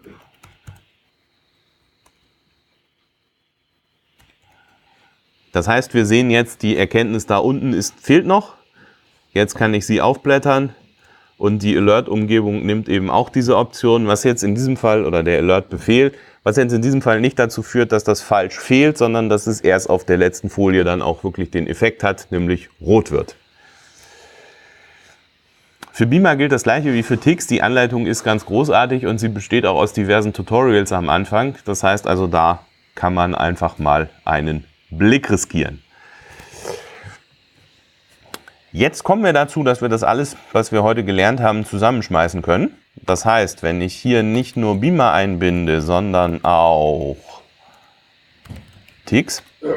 Das heißt, wir sehen jetzt, die Erkenntnis da unten ist, fehlt noch. Jetzt kann ich sie aufblättern und die Alert-Umgebung nimmt eben auch diese Option, was jetzt in diesem Fall, oder der Alert-Befehl, was jetzt in diesem Fall nicht dazu führt, dass das falsch fehlt, sondern dass es erst auf der letzten Folie dann auch wirklich den Effekt hat, nämlich rot wird. Für Beamer gilt das gleiche wie für Tix. Die Anleitung ist ganz großartig und sie besteht auch aus diversen Tutorials am Anfang. Das heißt also, da kann man einfach mal einen Blick riskieren. Jetzt kommen wir dazu, dass wir das alles, was wir heute gelernt haben, zusammenschmeißen können. Das heißt, wenn ich hier nicht nur Beamer einbinde, sondern auch Tix,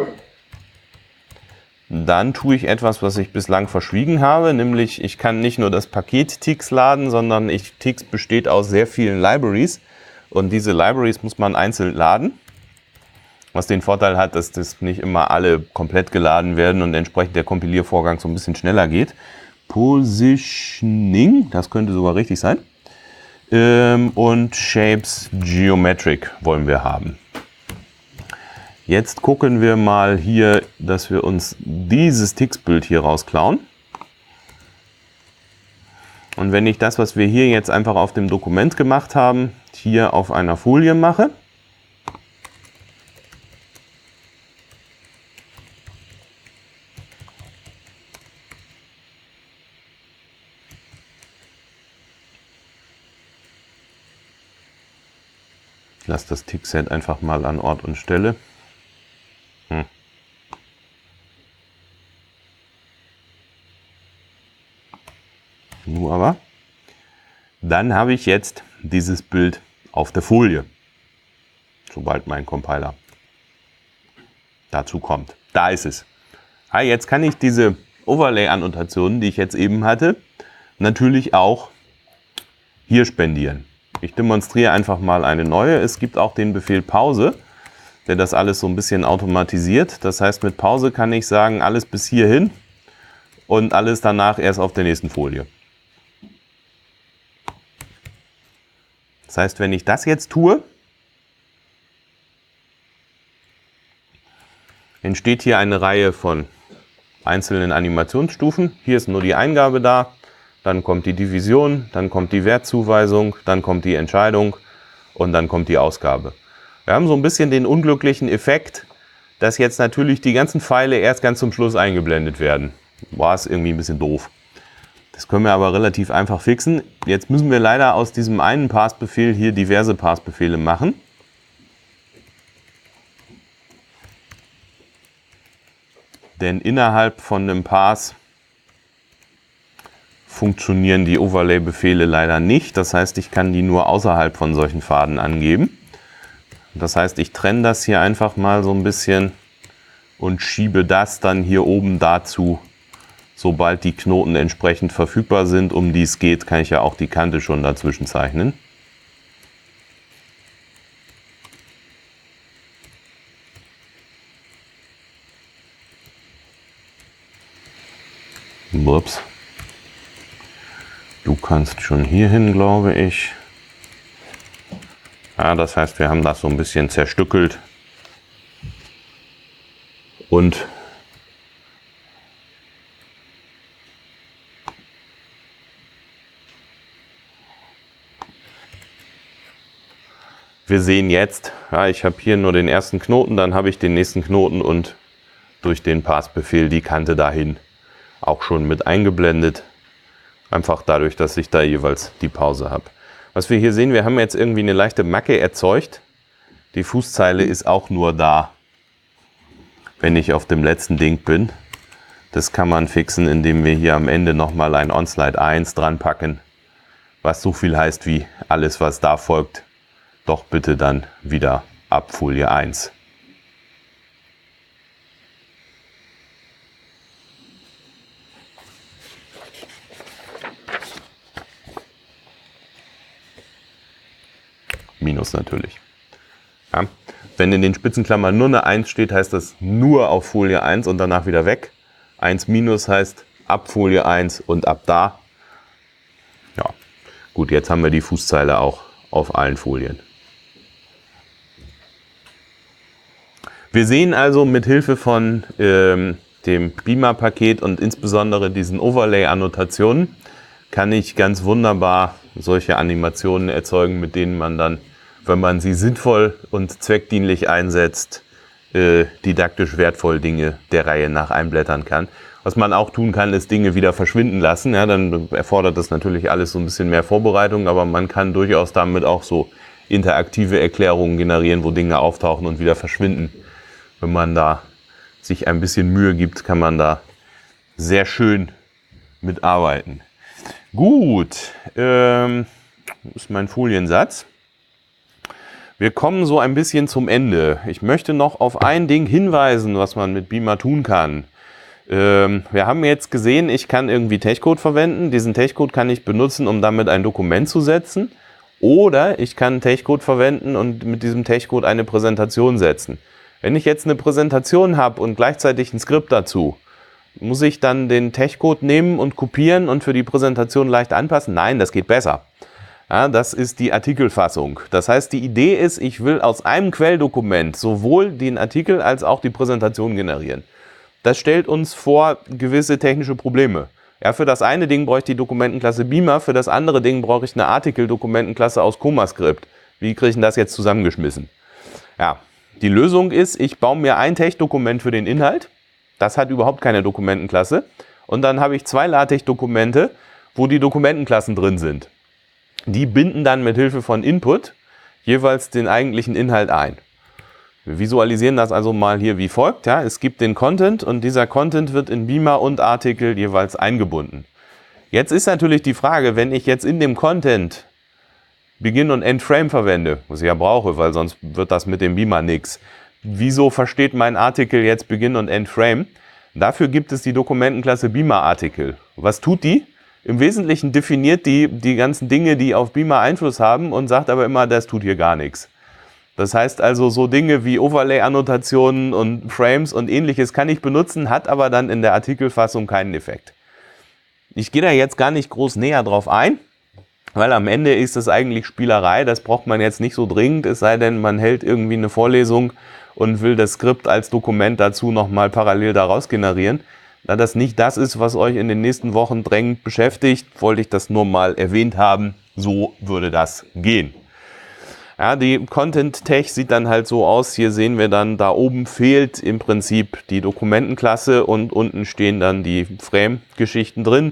dann tue ich etwas, was ich bislang verschwiegen habe, nämlich ich kann nicht nur das Paket Tix laden, sondern ich, Tix besteht aus sehr vielen Libraries und diese Libraries muss man einzeln laden. Was den Vorteil hat, dass das nicht immer alle komplett geladen werden und entsprechend der Kompiliervorgang so ein bisschen schneller geht. Positioning, das könnte sogar richtig sein. Ähm, und Shapes Geometric wollen wir haben. Jetzt gucken wir mal hier, dass wir uns dieses Tix-Bild hier rausklauen. Und wenn ich das, was wir hier jetzt einfach auf dem Dokument gemacht haben, hier auf einer Folie mache, ich lasse das Tix-Set einfach mal an Ort und Stelle. Hm. Nur aber. Dann habe ich jetzt dieses Bild auf der Folie, sobald mein Compiler dazu kommt. Da ist es. Ah, jetzt kann ich diese Overlay-Annotationen, die ich jetzt eben hatte, natürlich auch hier spendieren. Ich demonstriere einfach mal eine neue. Es gibt auch den Befehl Pause, der das alles so ein bisschen automatisiert. Das heißt, mit Pause kann ich sagen, alles bis hierhin und alles danach erst auf der nächsten Folie. Das heißt, wenn ich das jetzt tue, entsteht hier eine Reihe von einzelnen Animationsstufen. Hier ist nur die Eingabe da. Dann kommt die Division, dann kommt die Wertzuweisung, dann kommt die Entscheidung und dann kommt die Ausgabe. Wir haben so ein bisschen den unglücklichen Effekt, dass jetzt natürlich die ganzen Pfeile erst ganz zum Schluss eingeblendet werden. War es irgendwie ein bisschen doof. Das können wir aber relativ einfach fixen. Jetzt müssen wir leider aus diesem einen Parse-Befehl hier diverse Parse-Befehle machen. Denn innerhalb von einem Parse funktionieren die Overlay-Befehle leider nicht. Das heißt, ich kann die nur außerhalb von solchen Pfaden angeben. Das heißt, ich trenne das hier einfach mal so ein bisschen und schiebe das dann hier oben dazu, sobald die Knoten entsprechend verfügbar sind. Um die es geht, kann ich ja auch die Kante schon dazwischen zeichnen. Ups. Du kannst schon hier hin, glaube ich. Ja, das heißt, wir haben das so ein bisschen zerstückelt und wir sehen jetzt, ja, ich habe hier nur den ersten Knoten, dann habe ich den nächsten Knoten und durch den Pass-Befehl die Kante dahin auch schon mit eingeblendet. Einfach dadurch, dass ich da jeweils die Pause habe. Was wir hier sehen, wir haben jetzt irgendwie eine leichte Macke erzeugt. Die Fußzeile ist auch nur da, wenn ich auf dem letzten Ding bin. Das kann man fixen, indem wir hier am Ende nochmal ein OnSlide eins dran packen, was so viel heißt wie alles, was da folgt, doch bitte dann wieder ab Folie eins. Minus natürlich. Ja. Wenn in den Spitzenklammern nur eine eins steht, heißt das nur auf Folie eins und danach wieder weg. eins minus heißt ab Folie eins und ab da. Ja, gut, jetzt haben wir die Fußzeile auch auf allen Folien. Wir sehen also mit Hilfe von ähm, dem Beamer-Paket und insbesondere diesen Overlay-Annotationen kann ich ganz wunderbar solche Animationen erzeugen, mit denen man dann, wenn man sie sinnvoll und zweckdienlich einsetzt, äh, didaktisch wertvoll Dinge der Reihe nach einblättern kann. Was man auch tun kann, ist Dinge wieder verschwinden lassen. Ja, dann erfordert das natürlich alles so ein bisschen mehr Vorbereitung, aber man kann durchaus damit auch so interaktive Erklärungen generieren, wo Dinge auftauchen und wieder verschwinden. Wenn man da sich ein bisschen Mühe gibt, kann man da sehr schön mitarbeiten. Gut, ähm, das ist mein Foliensatz. Wir kommen so ein bisschen zum Ende. Ich möchte noch auf ein Ding hinweisen, was man mit Beamer tun kann. Ähm, wir haben jetzt gesehen, ich kann irgendwie Techcode verwenden. Diesen Techcode kann ich benutzen, um damit ein Dokument zu setzen. Oder ich kann Techcode verwenden und mit diesem Techcode eine Präsentation setzen. Wenn ich jetzt eine Präsentation habe und gleichzeitig ein Skript dazu, muss ich dann den Techcode nehmen und kopieren und für die Präsentation leicht anpassen? Nein, das geht besser. Ja, das ist die Artikelfassung. Das heißt, die Idee ist, ich will aus einem Quelldokument sowohl den Artikel als auch die Präsentation generieren. Das stellt uns vor gewisse technische Probleme. Ja, für das eine Ding brauche ich die Dokumentenklasse Beamer, für das andere Ding brauche ich eine Artikel-Dokumentenklasse aus ComaScript. Wie kriege ich denn das jetzt zusammengeschmissen? Ja, die Lösung ist, ich baue mir ein Tech-Dokument für den Inhalt. Das hat überhaupt keine Dokumentenklasse. Und dann habe ich zwei LaTeX-Dokumente, wo die Dokumentenklassen drin sind. Die binden dann mit Hilfe von Input jeweils den eigentlichen Inhalt ein. Wir visualisieren das also mal hier wie folgt. Ja, es gibt den Content und dieser Content wird in Beamer und Artikel jeweils eingebunden. Jetzt ist natürlich die Frage, wenn ich jetzt in dem Content Beginn und Endframe verwende, was ich ja brauche, weil sonst wird das mit dem Beamer nichts. Wieso versteht mein Artikel jetzt Beginn und Endframe? Dafür gibt es die Dokumentenklasse Beamer Artikel. Was tut die? Im Wesentlichen definiert die die ganzen Dinge, die auf Beamer Einfluss haben und sagt aber immer, das tut hier gar nichts. Das heißt also, so Dinge wie Overlay-Annotationen und Frames und ähnliches kann ich benutzen, hat aber dann in der Artikelfassung keinen Effekt. Ich gehe da jetzt gar nicht groß näher drauf ein, weil am Ende ist das eigentlich Spielerei, das braucht man jetzt nicht so dringend, es sei denn, man hält irgendwie eine Vorlesung und will das Skript als Dokument dazu nochmal parallel daraus generieren. Da das nicht das ist, was euch in den nächsten Wochen drängend beschäftigt, wollte ich das nur mal erwähnt haben. So würde das gehen. Ja, die Content-Tech sieht dann halt so aus. Hier sehen wir dann, da oben fehlt im Prinzip die Dokumentenklasse und unten stehen dann die Frame-Geschichten drin.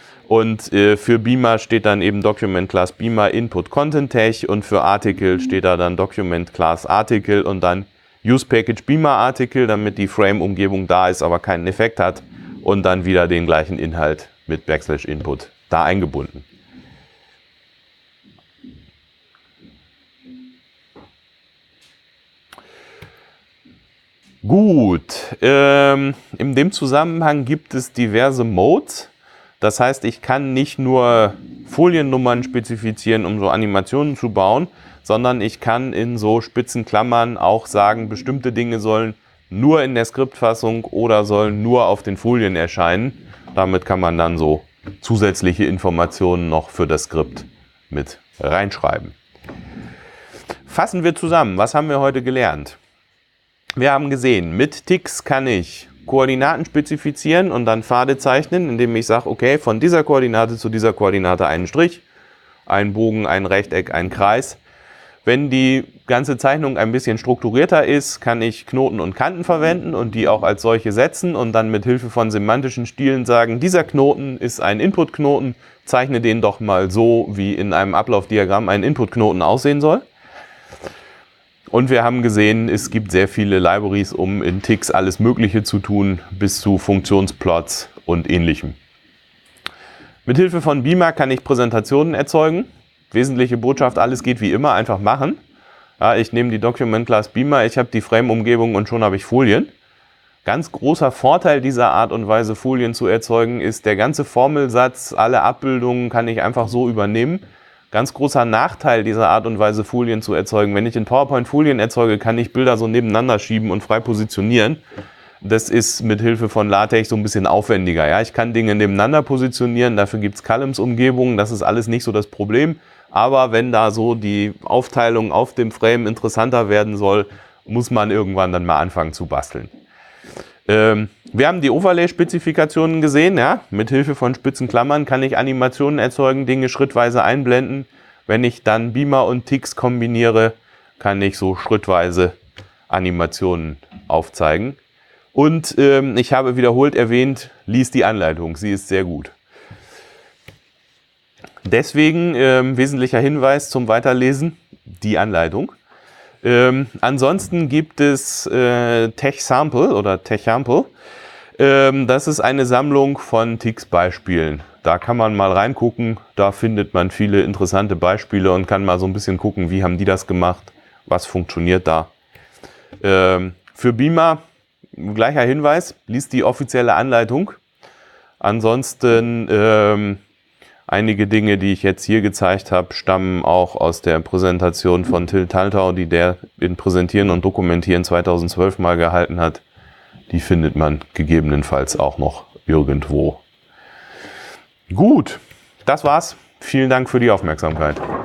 Und äh, für Beamer steht dann eben Document Class Beamer Input Content Tech und für Article steht da dann Document Class Article und dann Use Package Beamer Article, damit die Frame-Umgebung da ist, aber keinen Effekt hat. Und dann wieder den gleichen Inhalt mit Backslash Input da eingebunden. Gut, ähm, in dem Zusammenhang gibt es diverse Modes. Das heißt, ich kann nicht nur Foliennummern spezifizieren, um so Animationen zu bauen, sondern ich kann in so Spitzenklammern auch sagen, bestimmte Dinge sollen nur in der Skriptfassung oder sollen nur auf den Folien erscheinen. Damit kann man dann so zusätzliche Informationen noch für das Skript mit reinschreiben. Fassen wir zusammen, was haben wir heute gelernt? Wir haben gesehen, mit Ticks kann ich Koordinaten spezifizieren und dann Pfade zeichnen, indem ich sage, okay, von dieser Koordinate zu dieser Koordinate einen Strich, einen Bogen, ein Rechteck, ein Kreis. Wenn die ganze Zeichnung ein bisschen strukturierter ist, kann ich Knoten und Kanten verwenden und die auch als solche setzen und dann mit Hilfe von semantischen Stilen sagen, dieser Knoten ist ein Inputknoten, zeichne den doch mal so, wie in einem Ablaufdiagramm ein Inputknoten aussehen soll. Und wir haben gesehen, es gibt sehr viele Libraries, um in Tix alles Mögliche zu tun, bis zu Funktionsplots und Ähnlichem. Mit Hilfe von Beamer kann ich Präsentationen erzeugen. Wesentliche Botschaft, alles geht wie immer, einfach machen. Ja, ich nehme die Document Class Beamer, ich habe die Frame-Umgebung und schon habe ich Folien. Ganz großer Vorteil dieser Art und Weise, Folien zu erzeugen, ist, der ganze Formelsatz, alle Abbildungen kann ich einfach so übernehmen. Ganz großer Nachteil dieser Art und Weise, Folien zu erzeugen. Wenn ich in PowerPoint Folien erzeuge, kann ich Bilder so nebeneinander schieben und frei positionieren. Das ist mit Hilfe von LaTeX so ein bisschen aufwendiger. Ja, ich kann Dinge nebeneinander positionieren, dafür gibt es Columns-Umgebungen, das ist alles nicht so das Problem. Aber wenn da so die Aufteilung auf dem Frame interessanter werden soll, muss man irgendwann dann mal anfangen zu basteln. Ähm, wir haben die Overlay-Spezifikationen gesehen. Ja? Mit Hilfe von spitzen Klammern kann ich Animationen erzeugen, Dinge schrittweise einblenden. Wenn ich dann Beamer und Tix kombiniere, kann ich so schrittweise Animationen aufzeigen. Und ähm, ich habe wiederholt erwähnt, lies die Anleitung, sie ist sehr gut. Deswegen ähm, wesentlicher Hinweis zum Weiterlesen, die Anleitung. Ähm, ansonsten gibt es äh, TechSample oder TechSample. Ähm, das ist eine Sammlung von Tix-Beispielen. Da kann man mal reingucken, da findet man viele interessante Beispiele und kann mal so ein bisschen gucken, wie haben die das gemacht, was funktioniert da. Ähm, für Beamer gleicher Hinweis, liest die offizielle Anleitung. Ansonsten ähm, einige Dinge, die ich jetzt hier gezeigt habe, stammen auch aus der Präsentation von Till Taltau, die der in Präsentieren und Dokumentieren zweitausendzwölf mal gehalten hat. Die findet man gegebenenfalls auch noch irgendwo. Gut, das war's. Vielen Dank für die Aufmerksamkeit.